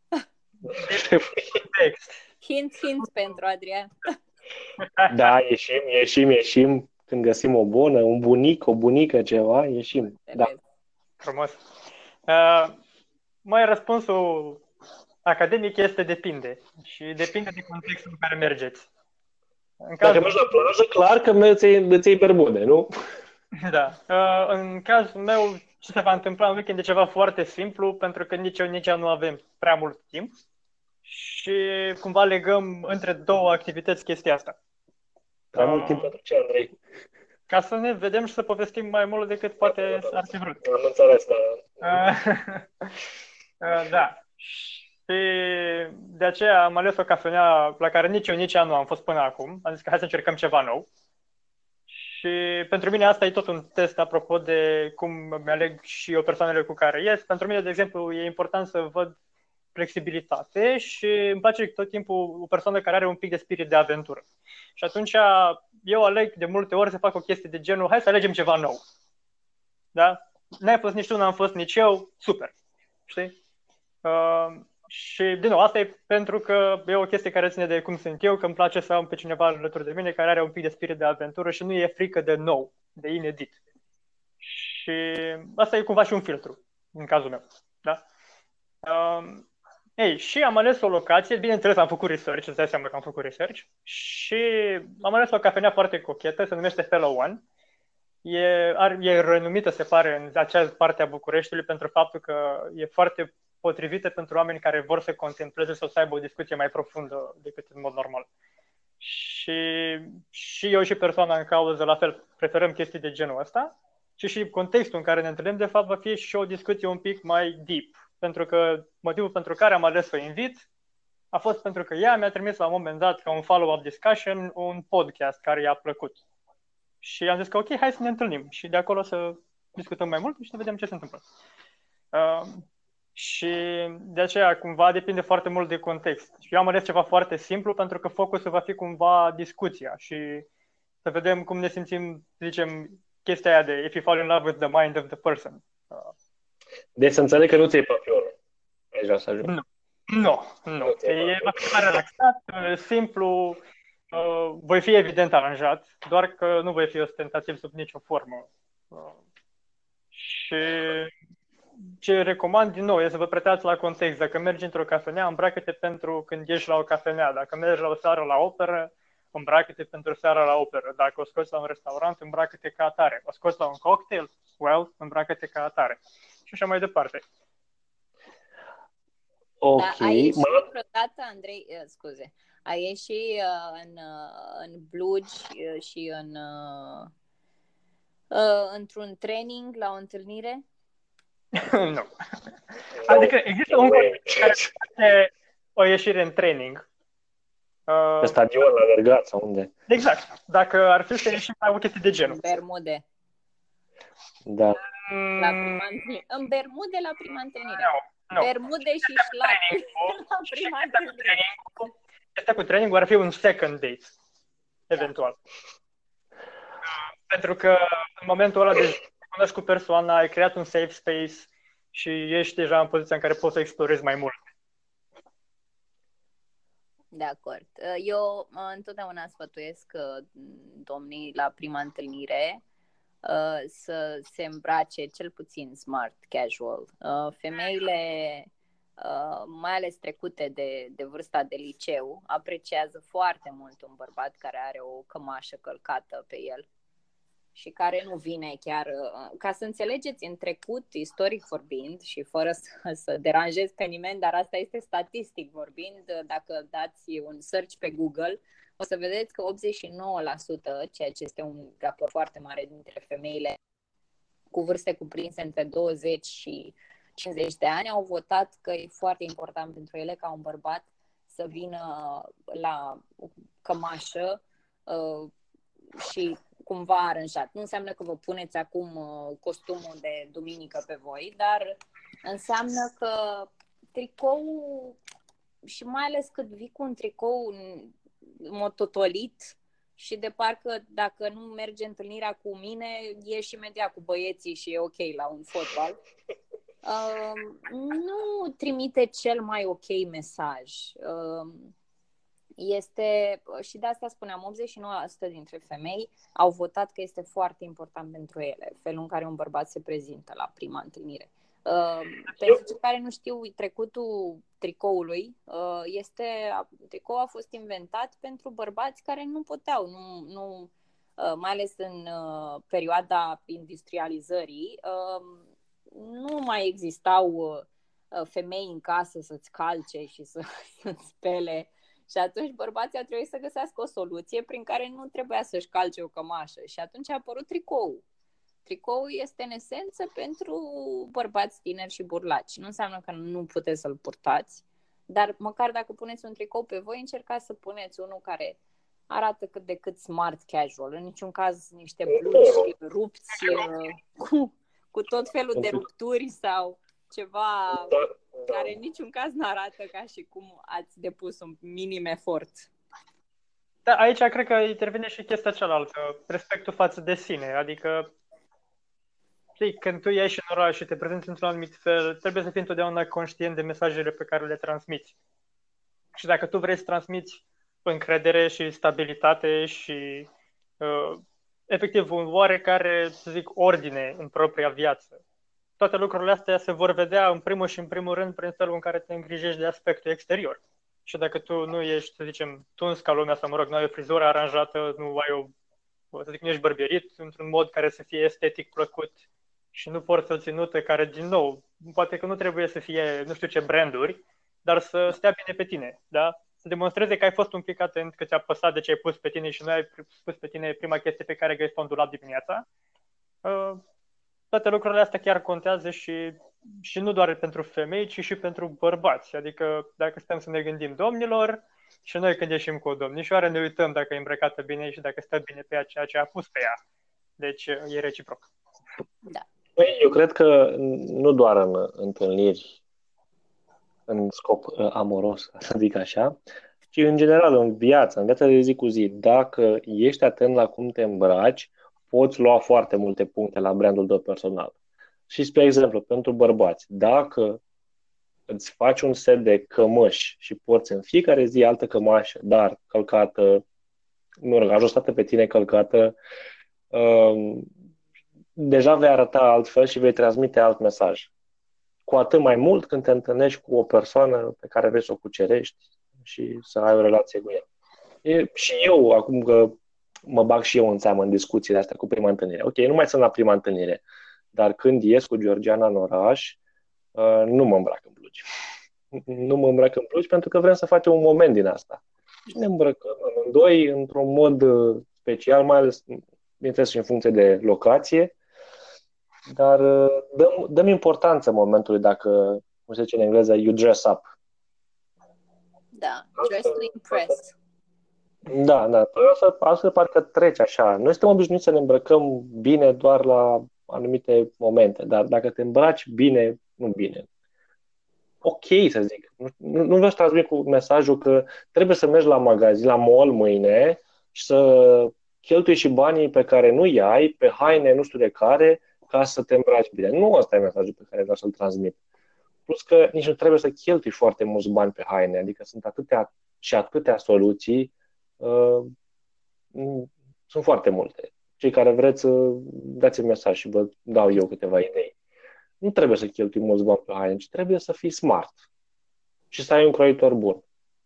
Hint, hint pentru Adrian. Da, ieșim, ieșim, ieșim. Când găsim o bună, un bunic, o bunică, ceva, ieșim. Da. Frumos. Uh, mai răspunsul academic este depinde. Și depinde de contextul în care mergeți. În cazul... Dacă mergi la plajă, clar că îți iei, îți iei bermude, nu? Da. Uh, în cazul meu, ce se va întâmpla în weekend e ceva foarte simplu, pentru că nici eu, nici eu nu avem prea mult timp și cumva legăm între două activități chestia asta. Prea mult timp pentru ce, Andrei? Ca să ne vedem și să povestim mai mult decât poate da, ar fi vrut. Am înțeles, da. Da. Și de aceea am ales o cafenea la care nici eu, nici ea nu am fost până acum. Am zis că hai să încercăm ceva nou. Și pentru mine asta e tot un test apropo de cum mi-aleg și eu persoanele cu care ies. Pentru mine, de exemplu, e important să văd flexibilitate și îmi place tot timpul o persoană care are un pic de spirit de aventură. Și atunci eu aleg de multe ori să fac o chestie de genul hai să alegem ceva nou. Da? N-ai fost nici tu, n-am fost nici eu, super. Știi? Uh, și, din nou, asta e pentru că e o chestie care ține de cum sunt eu, că îmi place să am pe cineva alături de mine care are un pic de spirit de aventură și nu e frică de nou, de inedit. Și asta e cumva și un filtru, în cazul meu. Da? Uh, ei, și am ales o locație, bineînțeles am făcut research, îți dai seama că am făcut research, și am ales o cafenea foarte cochetă, se numește Fellow One. E, ar, e renumită, se pare, în acea parte a Bucureștiului pentru faptul că e foarte potrivită pentru oameni care vor să contempleze sau să aibă o discuție mai profundă decât în mod normal. Și, și eu și persoana în cauză, la fel, preferăm chestii de genul ăsta. Și și contextul în care ne întâlnim, de fapt, va fi și o discuție un pic mai deep. Pentru că motivul pentru care am ales să o invit a fost pentru că ea mi-a trimis la un moment dat, ca un follow-up discussion, un podcast care i-a plăcut. Și am zis că ok, hai să ne întâlnim. Și de acolo să discutăm mai mult și să vedem ce se întâmplă. Uh, și de aceea, cumva, depinde foarte mult de context. Și eu am ales ceva foarte simplu pentru că focusul va fi cumva discuția și să vedem cum ne simțim, zicem, chestia aia de if you fall in love with the mind of the person. Uh, Deci să înțeleg că nu ți-ai papionul. Aici vreau să ajung. Nu, nu, nu. E la fi mai relaxat, simplu, uh, voi fi evident aranjat, doar că nu voi fi ostentativ sub nicio formă. Uh, și ce recomand, din nou, e să vă pretați la context. Dacă mergi într-o cafenea, îmbracă-te pentru când ieși la o cafenea. Dacă mergi la o seară la operă, îmbracă-te pentru seara la operă. Dacă o scoți la un restaurant, îmbracă-te ca atare. O scoți la un cocktail, well, îmbracă-te ca atare. Și așa mai departe. Ok. Dar ai ieșit Mă... vreodată, Andrei, uh, scuze, ai ieșit uh, în, uh, în blugi uh, și în, uh, uh, într-un training la o întâlnire? Nu. Adică există un concept care face o ieșire în training. Uh, Pe stadion, la alergat sau unde? exact. Dacă ar fi să ieșim la o chestie de genul. În Bermude. Da. La prima întâlnire. În Bermude la prima întâlnire. Nu. Bermude și șlapi la prima întâlnire. Asta cu trainingul ar fi un second date, eventual. Da. Pentru că în momentul ăla de cunoști cu persoana, ai creat un safe space și ești deja în poziția în care poți să explorezi mai mult. De acord. Eu întotdeauna sfătuiesc domnii la prima întâlnire să se îmbrace cel puțin smart, casual. Femeile, mai ales trecute de, de vârsta de liceu, apreciază foarte mult un bărbat care are o cămașă călcată pe el și care nu vine chiar, ca să înțelegeți, în trecut, istoric vorbind și fără să, să deranjez pe nimeni, dar asta este statistic vorbind, dacă dați un search pe Google, o să vedeți că optzeci și nouă la sută, ceea ce este un raport foarte mare dintre femeile cu vârste cuprinse între douăzeci și cincizeci de ani, au votat că e foarte important pentru ele ca un bărbat să vină la cămașă uh, și cumva aranjat. Nu înseamnă că vă puneți acum uh, costumul de duminică pe voi, dar înseamnă că tricoul, și mai ales cât vii cu un tricou în mod totolit și de parcă dacă nu merge întâlnirea cu mine, ieși imediat cu băieții și e ok la un fotbal. Uh, nu trimite cel mai ok mesaj. Uh, Este, și de asta spuneam, optzeci și nouă la sută dintre femei au votat că este foarte important pentru ele felul în care un bărbat se prezintă la prima întâlnire. Uh, pentru cei care nu știu trecutul tricoului, uh, este, tricoul a fost inventat pentru bărbați care nu puteau, nu, nu, uh, mai ales în uh, perioada industrializării, uh, nu mai existau uh, femei în casă să-ți calce și să, să-ți spele. Și atunci bărbații au trebuit să găsească o soluție prin care nu trebuia să-și calce o cămașă. Și atunci a apărut tricoul. Tricoul este în esență pentru bărbați tineri și burlaci. Nu înseamnă că nu puteți să-l purtați, dar măcar dacă puneți un tricou pe voi, încercați să puneți unul care arată cât de cât smart casual. În niciun caz niște blugi rupți cu, cu tot felul de rupturi sau ceva care în niciun caz nu arată ca și cum ați depus un minim efort. Da, aici cred că intervine și chestia cealaltă, respectul față de sine. Adică, știi, când tu ieși în oraș și te prezinți într-un anumit fel, trebuie să fii întotdeauna conștient de mesajele pe care le transmiți. Și dacă tu vrei să transmiți încredere și stabilitate și uh, efectiv un oarecare, să zic, ordine în propria viață, toate lucrurile astea se vor vedea în primul și în primul rând prin felul în care te îngrijești de aspectul exterior. Și dacă tu nu ești, să zicem, tuns ca lumea, sau mă rog, nu ai o frizură aranjată, nu ai o, să zic, nu ești bărbierit într-un mod care să fie estetic plăcut și nu porți o ținută care, din nou, poate că nu trebuie să fie nu știu ce branduri, dar să stea bine pe tine, da? să demonstreze că ai fost un pic atent, că ți-a păsat de ce ai pus pe tine și nu ai pus pe tine prima chestie pe care ai găsit-o în dulap dimineața. Uh, toate lucrurile astea chiar contează și, și nu doar pentru femei, ci și pentru bărbați. Adică dacă stăm să ne gândim, domnilor, și noi când ieșim cu o domnișoară ne uităm dacă e îmbrăcată bine și dacă stă bine pe ea ceea ce a pus pe ea. Deci e reciproc. Da. Eu cred că nu doar în întâlniri în scop uh, amoros, să zic așa, ci în general în viață, în viața de zi cu zi. Dacă ești atent la cum te îmbraci, poți lua foarte multe puncte la brandul tău personal. Și, spre exemplu, pentru bărbați, dacă îți faci un set de cămăși și porți în fiecare zi altă cămașă, dar călcată, nu rog, ajustată pe tine, călcată, uh, deja vei arăta altfel și vei transmite alt mesaj. Cu atât mai mult când te întâlnești cu o persoană pe care vrei să o cucerești și să ai o relație cu ea. E, și eu, acum că mă bag și eu în seamă în discuțiile astea cu prima întâlnire. Ok, nu mai sunt la prima întâlnire, dar când ies cu Georgiana în oraș, uh, nu mă îmbrac în blugi. Nu mă îmbrac în blugi pentru că vrem să facem un moment din asta. Și ne îmbrăcăm amândoi într-un mod special, mai ales, bineînțeles, și în funcție de locație. Dar dăm, dăm importanță momentului dacă, cum se zice în engleză, you dress up. Da, dress to impress. Da, da. Altfel, altfel parcă trece așa. Noi suntem obișnuiți să ne îmbrăcăm bine doar la anumite momente, dar dacă te îmbraci bine, nu bine. Ok, să zic. Nu, nu vreau să transmit cu mesajul că trebuie să mergi la magazin, la mall mâine și să cheltui și banii pe care nu-i ai, pe haine nu știu de care, ca să te îmbraci bine. Nu ăsta e mesajul pe care vreau să-l transmit. Plus că nici nu trebuie să cheltui foarte mulți bani pe haine, adică sunt atâtea și atâtea soluții, uh, sunt foarte multe. Cei care vreți, dați-mi mesaj și vă dau eu câteva idei. Nu trebuie să cheltui mulți bani pe haine, ci trebuie să fii smart și să ai un croitor bun.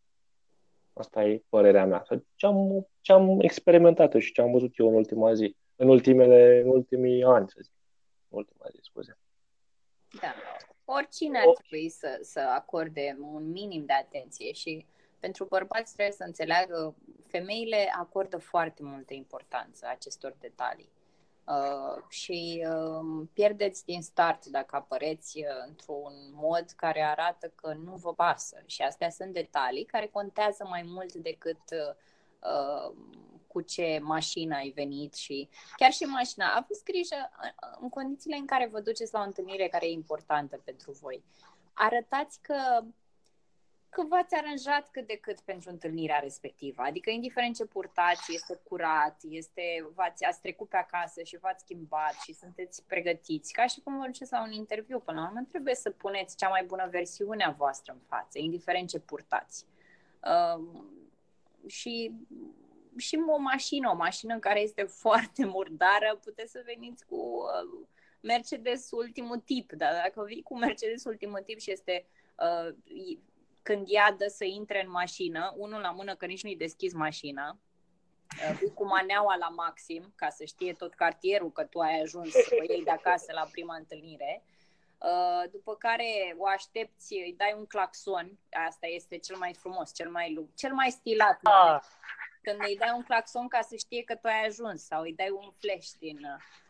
Asta e părerea mea. Ce am, ce am experimentat și ce am văzut eu în ultima zi, în ultimele, în ultimii ani, să zic. Ultima zi, scuze. Da. Oricine ar trebui să, să acorde un minim de atenție și pentru bărbați trebuie să înțeleagă, femeile acordă foarte multă importanță acestor detalii. Uh, și uh, pierdeți din start dacă apăreți uh, într-un mod care arată că nu vă pasă. Și astea sunt detalii care contează mai mult decât uh, cu ce mașină ai venit și chiar și mașina. Aveți grijă în condițiile în care vă duceți la o întâlnire care e importantă pentru voi. Arătați că că v-ați aranjat cât de cât pentru întâlnirea respectivă. Adică, indiferent ce purtați, este curat, este, v-ați ați trecut pe acasă și v-ați schimbat și sunteți pregătiți. Ca și cum vă duceți la un interviu, până la urmă, trebuie să puneți cea mai bună versiune a voastră în față, indiferent ce purtați. Uh, și, și o mașină, o mașină care este foarte murdară, puteți să veniți cu uh, Mercedes ultimul tip. Dar dacă vii cu Mercedes ultimul tip și este... Uh, când ea dă să intre în mașină, unul la mână că nici nu-i deschis mașina, cu maneaua la maxim, ca să știe tot cartierul că tu ai ajuns să o iei de acasă la prima întâlnire, după care o aștepți, îi dai un claxon, asta este cel mai frumos, cel mai, cel mai stilat, ah. Când îi dai un claxon ca să știe că tu ai ajuns sau îi dai un flash din...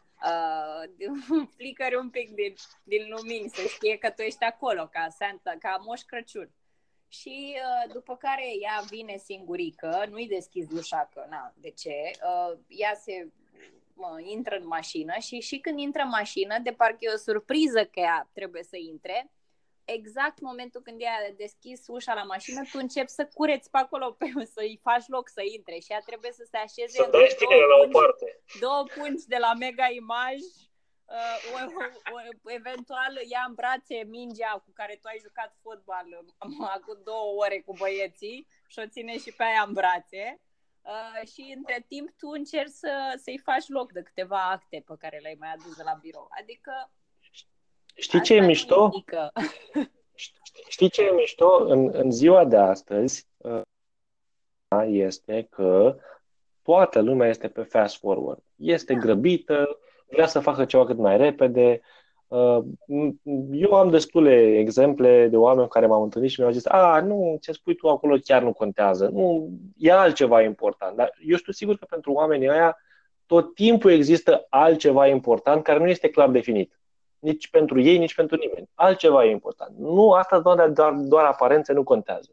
Uh, un flicker un pic din, din lumini, să știe că tu ești acolo, ca Santa, ca Moș Crăciun. Și uh, după care ea vine singurică, nu-i deschizi ușa, că na, de ce? Uh, ea se uh, intră în mașină și și când intră în mașină, de parcă e o surpriză că ea trebuie să intre, exact momentul când ea a deschis ușa la mașină, tu începi să cureți pe acolo, pe, să-i faci loc să intre și ea trebuie să se așeze să dai două, pungi, parte. două pungi de la Mega Image. Uh, o, o, o, eventual ia în brațe mingea cu care tu ai jucat fotbal acum două ore cu băieții și o ține și pe aia în brațe uh, și între timp tu încerci să, să-i faci loc de câteva acte pe care le-ai mai adus de la birou. Adică știi ce e mișto? Știi ce e mișto? În, în ziua de astăzi uh, este că toată lumea este pe fast forward. Este grăbită, vrea să facă ceva cât mai repede, Uh, Eu am destule exemple de oameni care m-au întâlnit și mi-au zis: a, nu, ce spui tu acolo chiar nu contează, nu, e altceva important. Dar eu știu sigur că pentru oamenii ăia tot timpul există altceva important care nu este clar definit. Nici pentru ei, nici pentru nimeni. Altceva e important. Nu, asta doar, doar, doar aparențe nu contează.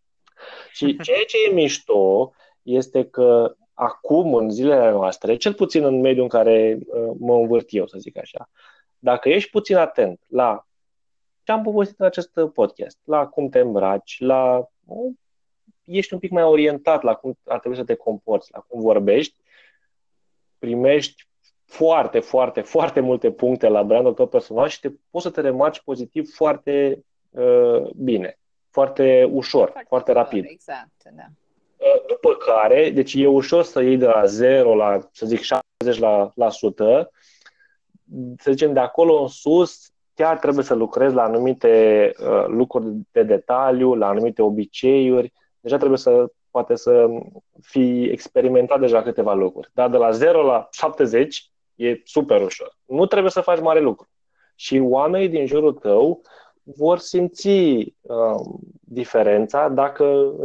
Și ceea ce e mișto este că acum, în zilele noastre, cel puțin în mediul în care uh, mă învârt eu, să zic așa, dacă ești puțin atent la ce am povestit în acest podcast, la cum te îmbraci, la ești un pic mai orientat la cum ar trebui să te comporți, la cum vorbești, primești foarte, foarte, foarte multe puncte la brandul tău personal și te, poți să te remarci pozitiv foarte uh, bine, foarte ușor, foarte, foarte ușor, rapid. Exact, da. După care, deci e ușor să iei de la zero la, să zic, șaptezeci la sută, să zicem, de acolo în sus, chiar trebuie să lucrezi la anumite uh, lucruri de detaliu, la anumite obiceiuri. Deja trebuie să, poate să fi experimentat deja câteva lucruri. Dar de la zero la șaptezeci e super ușor. Nu trebuie să faci mare lucru. Și oamenii din jurul tău vor simți uh, diferența dacă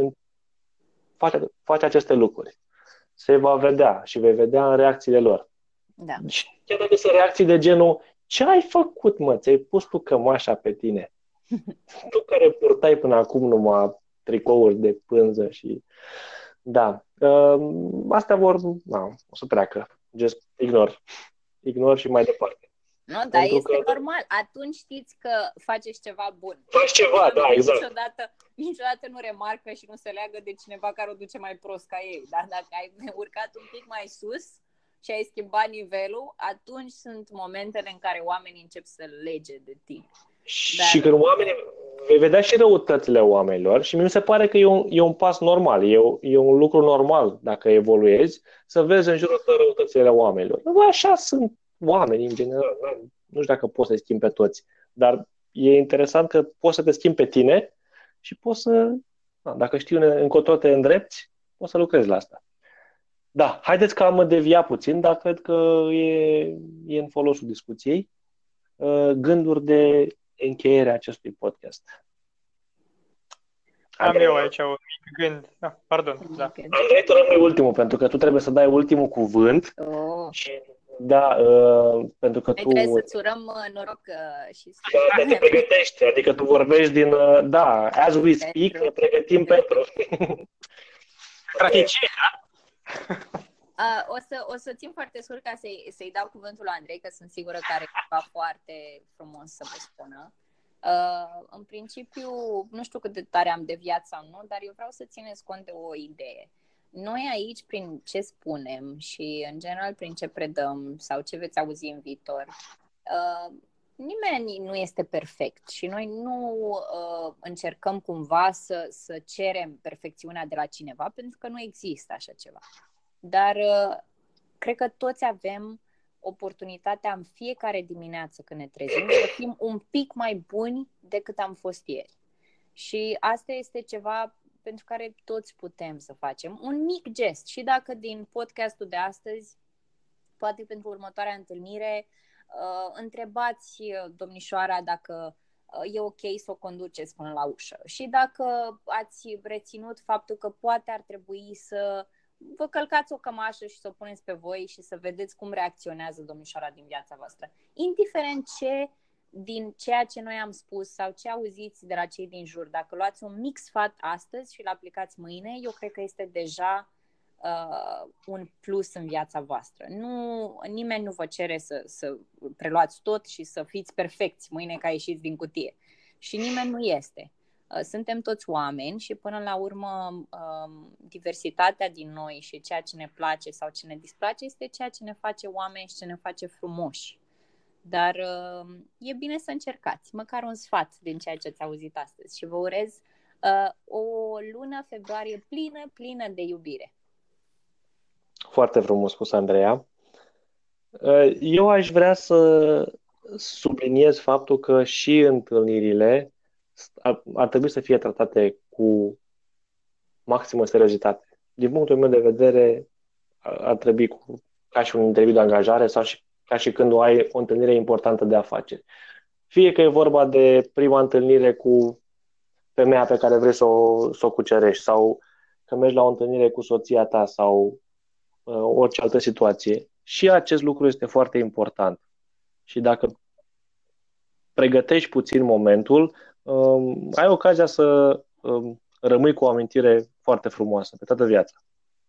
faci, faci aceste lucruri. Se va vedea și vei vedea în reacțiile lor. Da. Și chiar dacă sunt reacții de genul: ce ai făcut, mă? Ți-ai pus tu cămașa pe tine? Tu care purtai până acum numai tricouri de pânză și... Da. Astea vor... Da, o să treacă. Just ignor. Ignor și mai departe. Nu, dar este că... normal. Atunci știți că faceți ceva bun. Faci ceva, da, exact. Niciodată, niciodată nu remarcă și nu se leagă de cineva care o duce mai prost ca ei. Dar dacă ai urcat un pic mai sus și ai schimbat nivelul, atunci sunt momentele în care oamenii încep să lege de tine. Dar... Și când oamenii, vei vedea și răutățile oamenilor și mi se pare că e un, e un pas normal, e, e un lucru normal dacă evoluezi, să vezi în jurul tău răutățile oamenilor. Așa sunt oamenii în general, nu știu dacă poți să-i schimbi pe toți, dar e interesant că poți să te schimbi pe tine și poți să, dacă știi încotro te îndrepți, poți să lucrezi la asta. Da, haideți că am deviat puțin, dar cred că e, e în folosul discuției. Gânduri de încheiere a acestui podcast. Am Andrei, eu aici un mic gând. Ah, pardon. Da. Andrei, tu rămâi ultimul, pentru că tu trebuie să dai ultimul cuvânt. Oh. Și, da, uh, pentru că Noi tu... trebuie să-ți urăm noroc uh, și să... Da, te pregătești, adică tu vorbești din... Uh, da, as we speak, ne pregătim pentru... Strategie, da? Uh, o, să, o să țin foarte scurt ca să-i, să-i dau cuvântul lui Andrei, că sunt sigură că are ceva foarte frumos să vă spună. Uh, în principiu, nu știu cât de tare am deviat sau nu, dar eu vreau să țineți cont de o idee. Noi aici, prin ce spunem și în general prin ce predăm sau ce veți auzi în viitor, uh, nimeni nu este perfect și noi nu uh, încercăm cumva să, să cerem perfecțiunea de la cineva, pentru că nu există așa ceva. Dar uh, cred că toți avem oportunitatea în fiecare dimineață când ne trezim să fim un pic mai buni decât am fost ieri. Și asta este ceva pentru care toți putem să facem. Un mic gest. Și dacă din podcastul de astăzi, poate pentru următoarea întâlnire, uh, întrebați domnișoara dacă uh, e ok să o conduceți până la ușă. Și dacă ați reținut faptul că poate ar trebui să vă călcați o cămașă și să o puneți pe voi și să vedeți cum reacționează domnișoara din viața voastră. Indiferent ce din ceea ce noi am spus sau ce auziți de la cei din jur, dacă luați un mic sfat astăzi și îl aplicați mâine, eu cred că este deja uh, un plus în viața voastră. Nu, nimeni nu vă cere să, să preluați tot și să fiți perfecți mâine ca ieșiți din cutie. Și nimeni nu este. Suntem toți oameni și până la urmă diversitatea din noi și ceea ce ne place sau ce ne displace este ceea ce ne face oameni și ce ne face frumoși. Dar e bine să încercați, măcar un sfat din ceea ce ați auzit astăzi și vă urez o lună februarie plină, plină de iubire. Foarte frumos spus, Andreea. Eu aș vrea să subliniez faptul că și întâlnirile Ar, ar trebui să fie tratate cu maximă seriozitate. Din punctul meu de vedere, ar, ar trebui cu, ca și un interviu de angajare sau și ca și când o ai o întâlnire importantă de afaceri. Fie că e vorba de prima întâlnire cu femeia pe care vrei să o, să o cucerești sau că mergi la o întâlnire cu soția ta sau uh, orice altă situație. Și acest lucru este foarte important. Și dacă pregătești puțin momentul, um, ai ocazia să um, rămâi cu o amintire foarte frumoasă pe toată viața.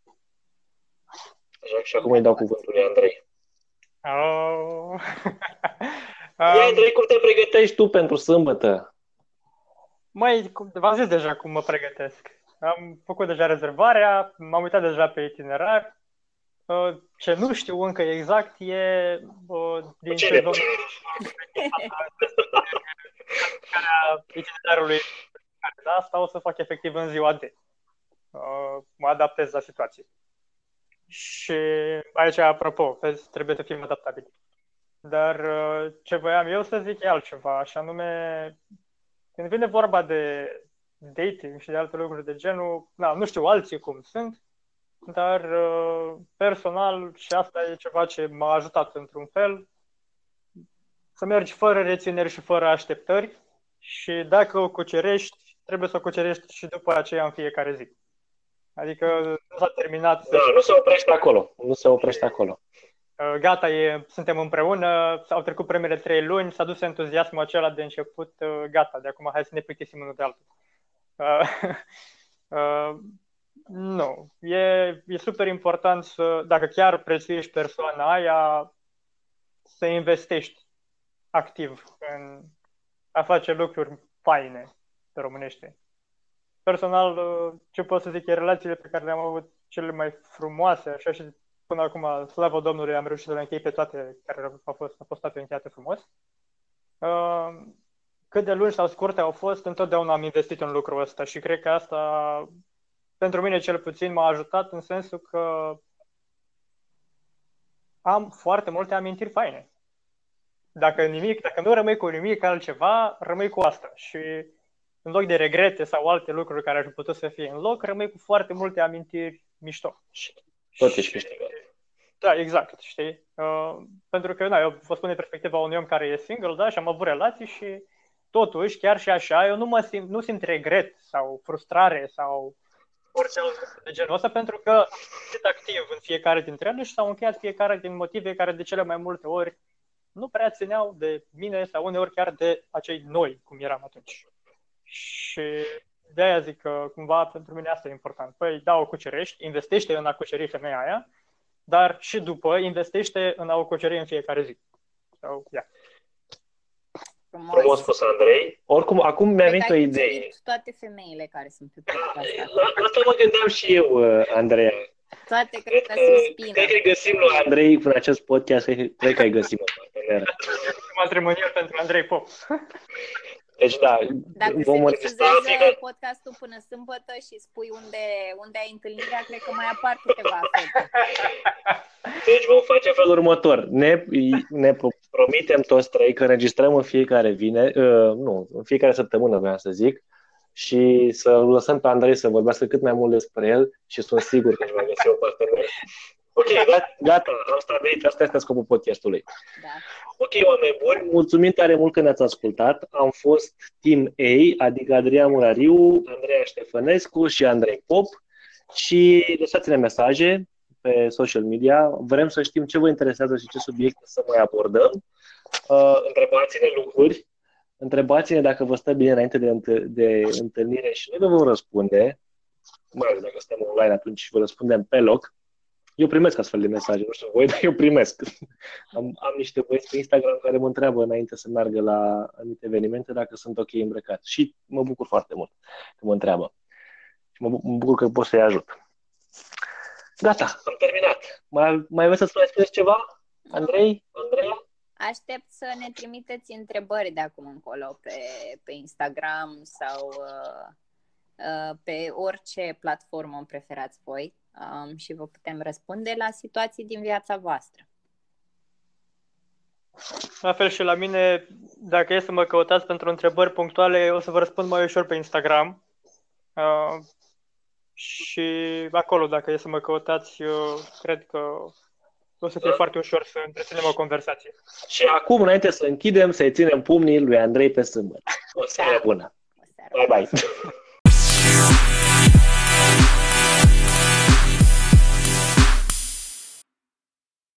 Așa, și acum îi dau cuvântul lui Andrei. Oh. Ia, Andrei, cum te pregătești tu pentru sâmbătă? Măi, v-am zis deja cum mă pregătesc. Am făcut deja rezervarea, m-am uitat deja pe itinerar. Ce nu știu încă exact e din ce zonă itinerarului. De asta o să fac efectiv în ziua de. Mă adaptez la situație. Și aici, apropo, vezi, trebuie să fim adaptabili. Dar ce voiam eu să zic e altceva, așa anume, când vine vorba de dating și de alte lucruri de genul, na, nu știu alții cum sunt, dar personal, și asta e ceva ce m-a ajutat într-un fel, să mergi fără rețineri și fără așteptări și dacă o cucerești, trebuie să o cucerești și după aceea în fiecare zi. Adică nu s-a terminat. Da, nu se oprește acolo. Nu se oprește acolo. Gata, e, suntem împreună, au trecut primele trei luni, s-a dus entuziasmul acela de început, gata, de acum hai să ne plictisim unul de altul. Uh, uh, nu, e, e super important să, dacă chiar prețuiești persoana aia, să investești activ în a face lucruri faine, pe românește. Personal, ce pot să zic, e relațiile pe care le-am avut cele mai frumoase, așa, și până acum, slavă Domnului, am reușit să le închei pe toate care au fost, au fost toate încheiate frumos. Uh, cât de lungi sau scurte au fost, întotdeauna am investit în lucrul ăsta și cred că asta, pentru mine cel puțin, m-a ajutat în sensul că am foarte multe amintiri faine. Dacă nimic, dacă nu rămâi cu nimic altceva, rămâi cu asta. Și în loc de regrete sau alte lucruri care ar fi putut să fie în loc, rămâi cu foarte multe amintiri mișto. Tot ești câștigat. Da, exact, știi? Uh, pentru că, na, eu vă spun de perspectiva unui om care e single, da, și am avut relații și totuși, chiar și așa, eu nu mă simt, nu simt regret sau frustrare sau orice alt de genul ăsta, pentru că am fost activ în fiecare dintre ele și s-au încheiat fiecare din motive care de cele mai multe ori nu prea țineau de mine sau uneori chiar de acei noi, cum eram atunci. Și de aia zic că cumva pentru mine asta e important. Păi da, o cucerești, investește în a cuceri femeia aia, dar și după investește în a o cuceri în fiecare zi. So, yeah. Frumos. Frumos spus, Andrei. Oricum, acum mi-a venit o idee. Toate femeile care sunt pe podcast. La asta mă gândeam și eu, Andreea. Toate cred că se spină. Cred că găsim lui Andrei în acest podcast, cred că ai găsit o parteneră. Matrimonial pentru Andrei Pop. Deci da, dacă vom se difuzează podcastul până sâmbătă și spui unde, unde ai întâlnirea, cred că mai apar câteva fete. Deci vom face felul următor. Ne, ne promitem toți trei că înregistrăm în fiecare vineri, uh, nu, în fiecare săptămână, vreau să zic, și să lăsăm pe Andrei să vorbească cât mai mult despre el și sunt sigur că își va găsi o parteneră. Ok, gata, am stabilit, asta este scopul podcastului. Da. Ok, oameni buni, mulțumim tare mult că ne-ați ascultat. Am fost Team A, adică Adrian Murariu, Andreea Ștefănescu și Andrei Pop. Și lăsați-ne mesaje pe social media. Vrem să știm ce vă interesează și ce subiecte să mai abordăm. Uh, întrebați-ne lucruri. Întrebați-ne dacă vă stă bine înainte de, înt- de întâlnire și noi vă vom răspunde. Mai ales dacă suntem online, atunci vă răspundem pe loc. Eu primesc astfel de mesaje, nu știu voi, dar eu primesc. Am, am niște băieți pe Instagram care mă întreabă înainte să meargă la anumite evenimente dacă sunt ok îmbrăcat. Și mă bucur foarte mult că mă întreabă. Și mă, mă bucur că pot să-i ajut. Gata, am terminat. Mai, mai vreți să spuneți ceva? Andrei? Andreea? Aștept să ne trimiteți întrebări de acum încolo pe, pe Instagram sau uh, uh, pe orice platformă preferați voi. Um, și vă putem răspunde la situații din viața voastră. La fel și la mine, dacă e să mă căutați pentru întrebări punctuale, o să vă răspund mai ușor pe Instagram. Uh, și acolo, dacă e să mă căutați, eu cred că o să fie foarte ușor să întreținem o conversație. Și acum, înainte să închidem, să-i ținem pumnii lui Andrei pe sâmbătă. O seară bună! O seară. Bye, bye!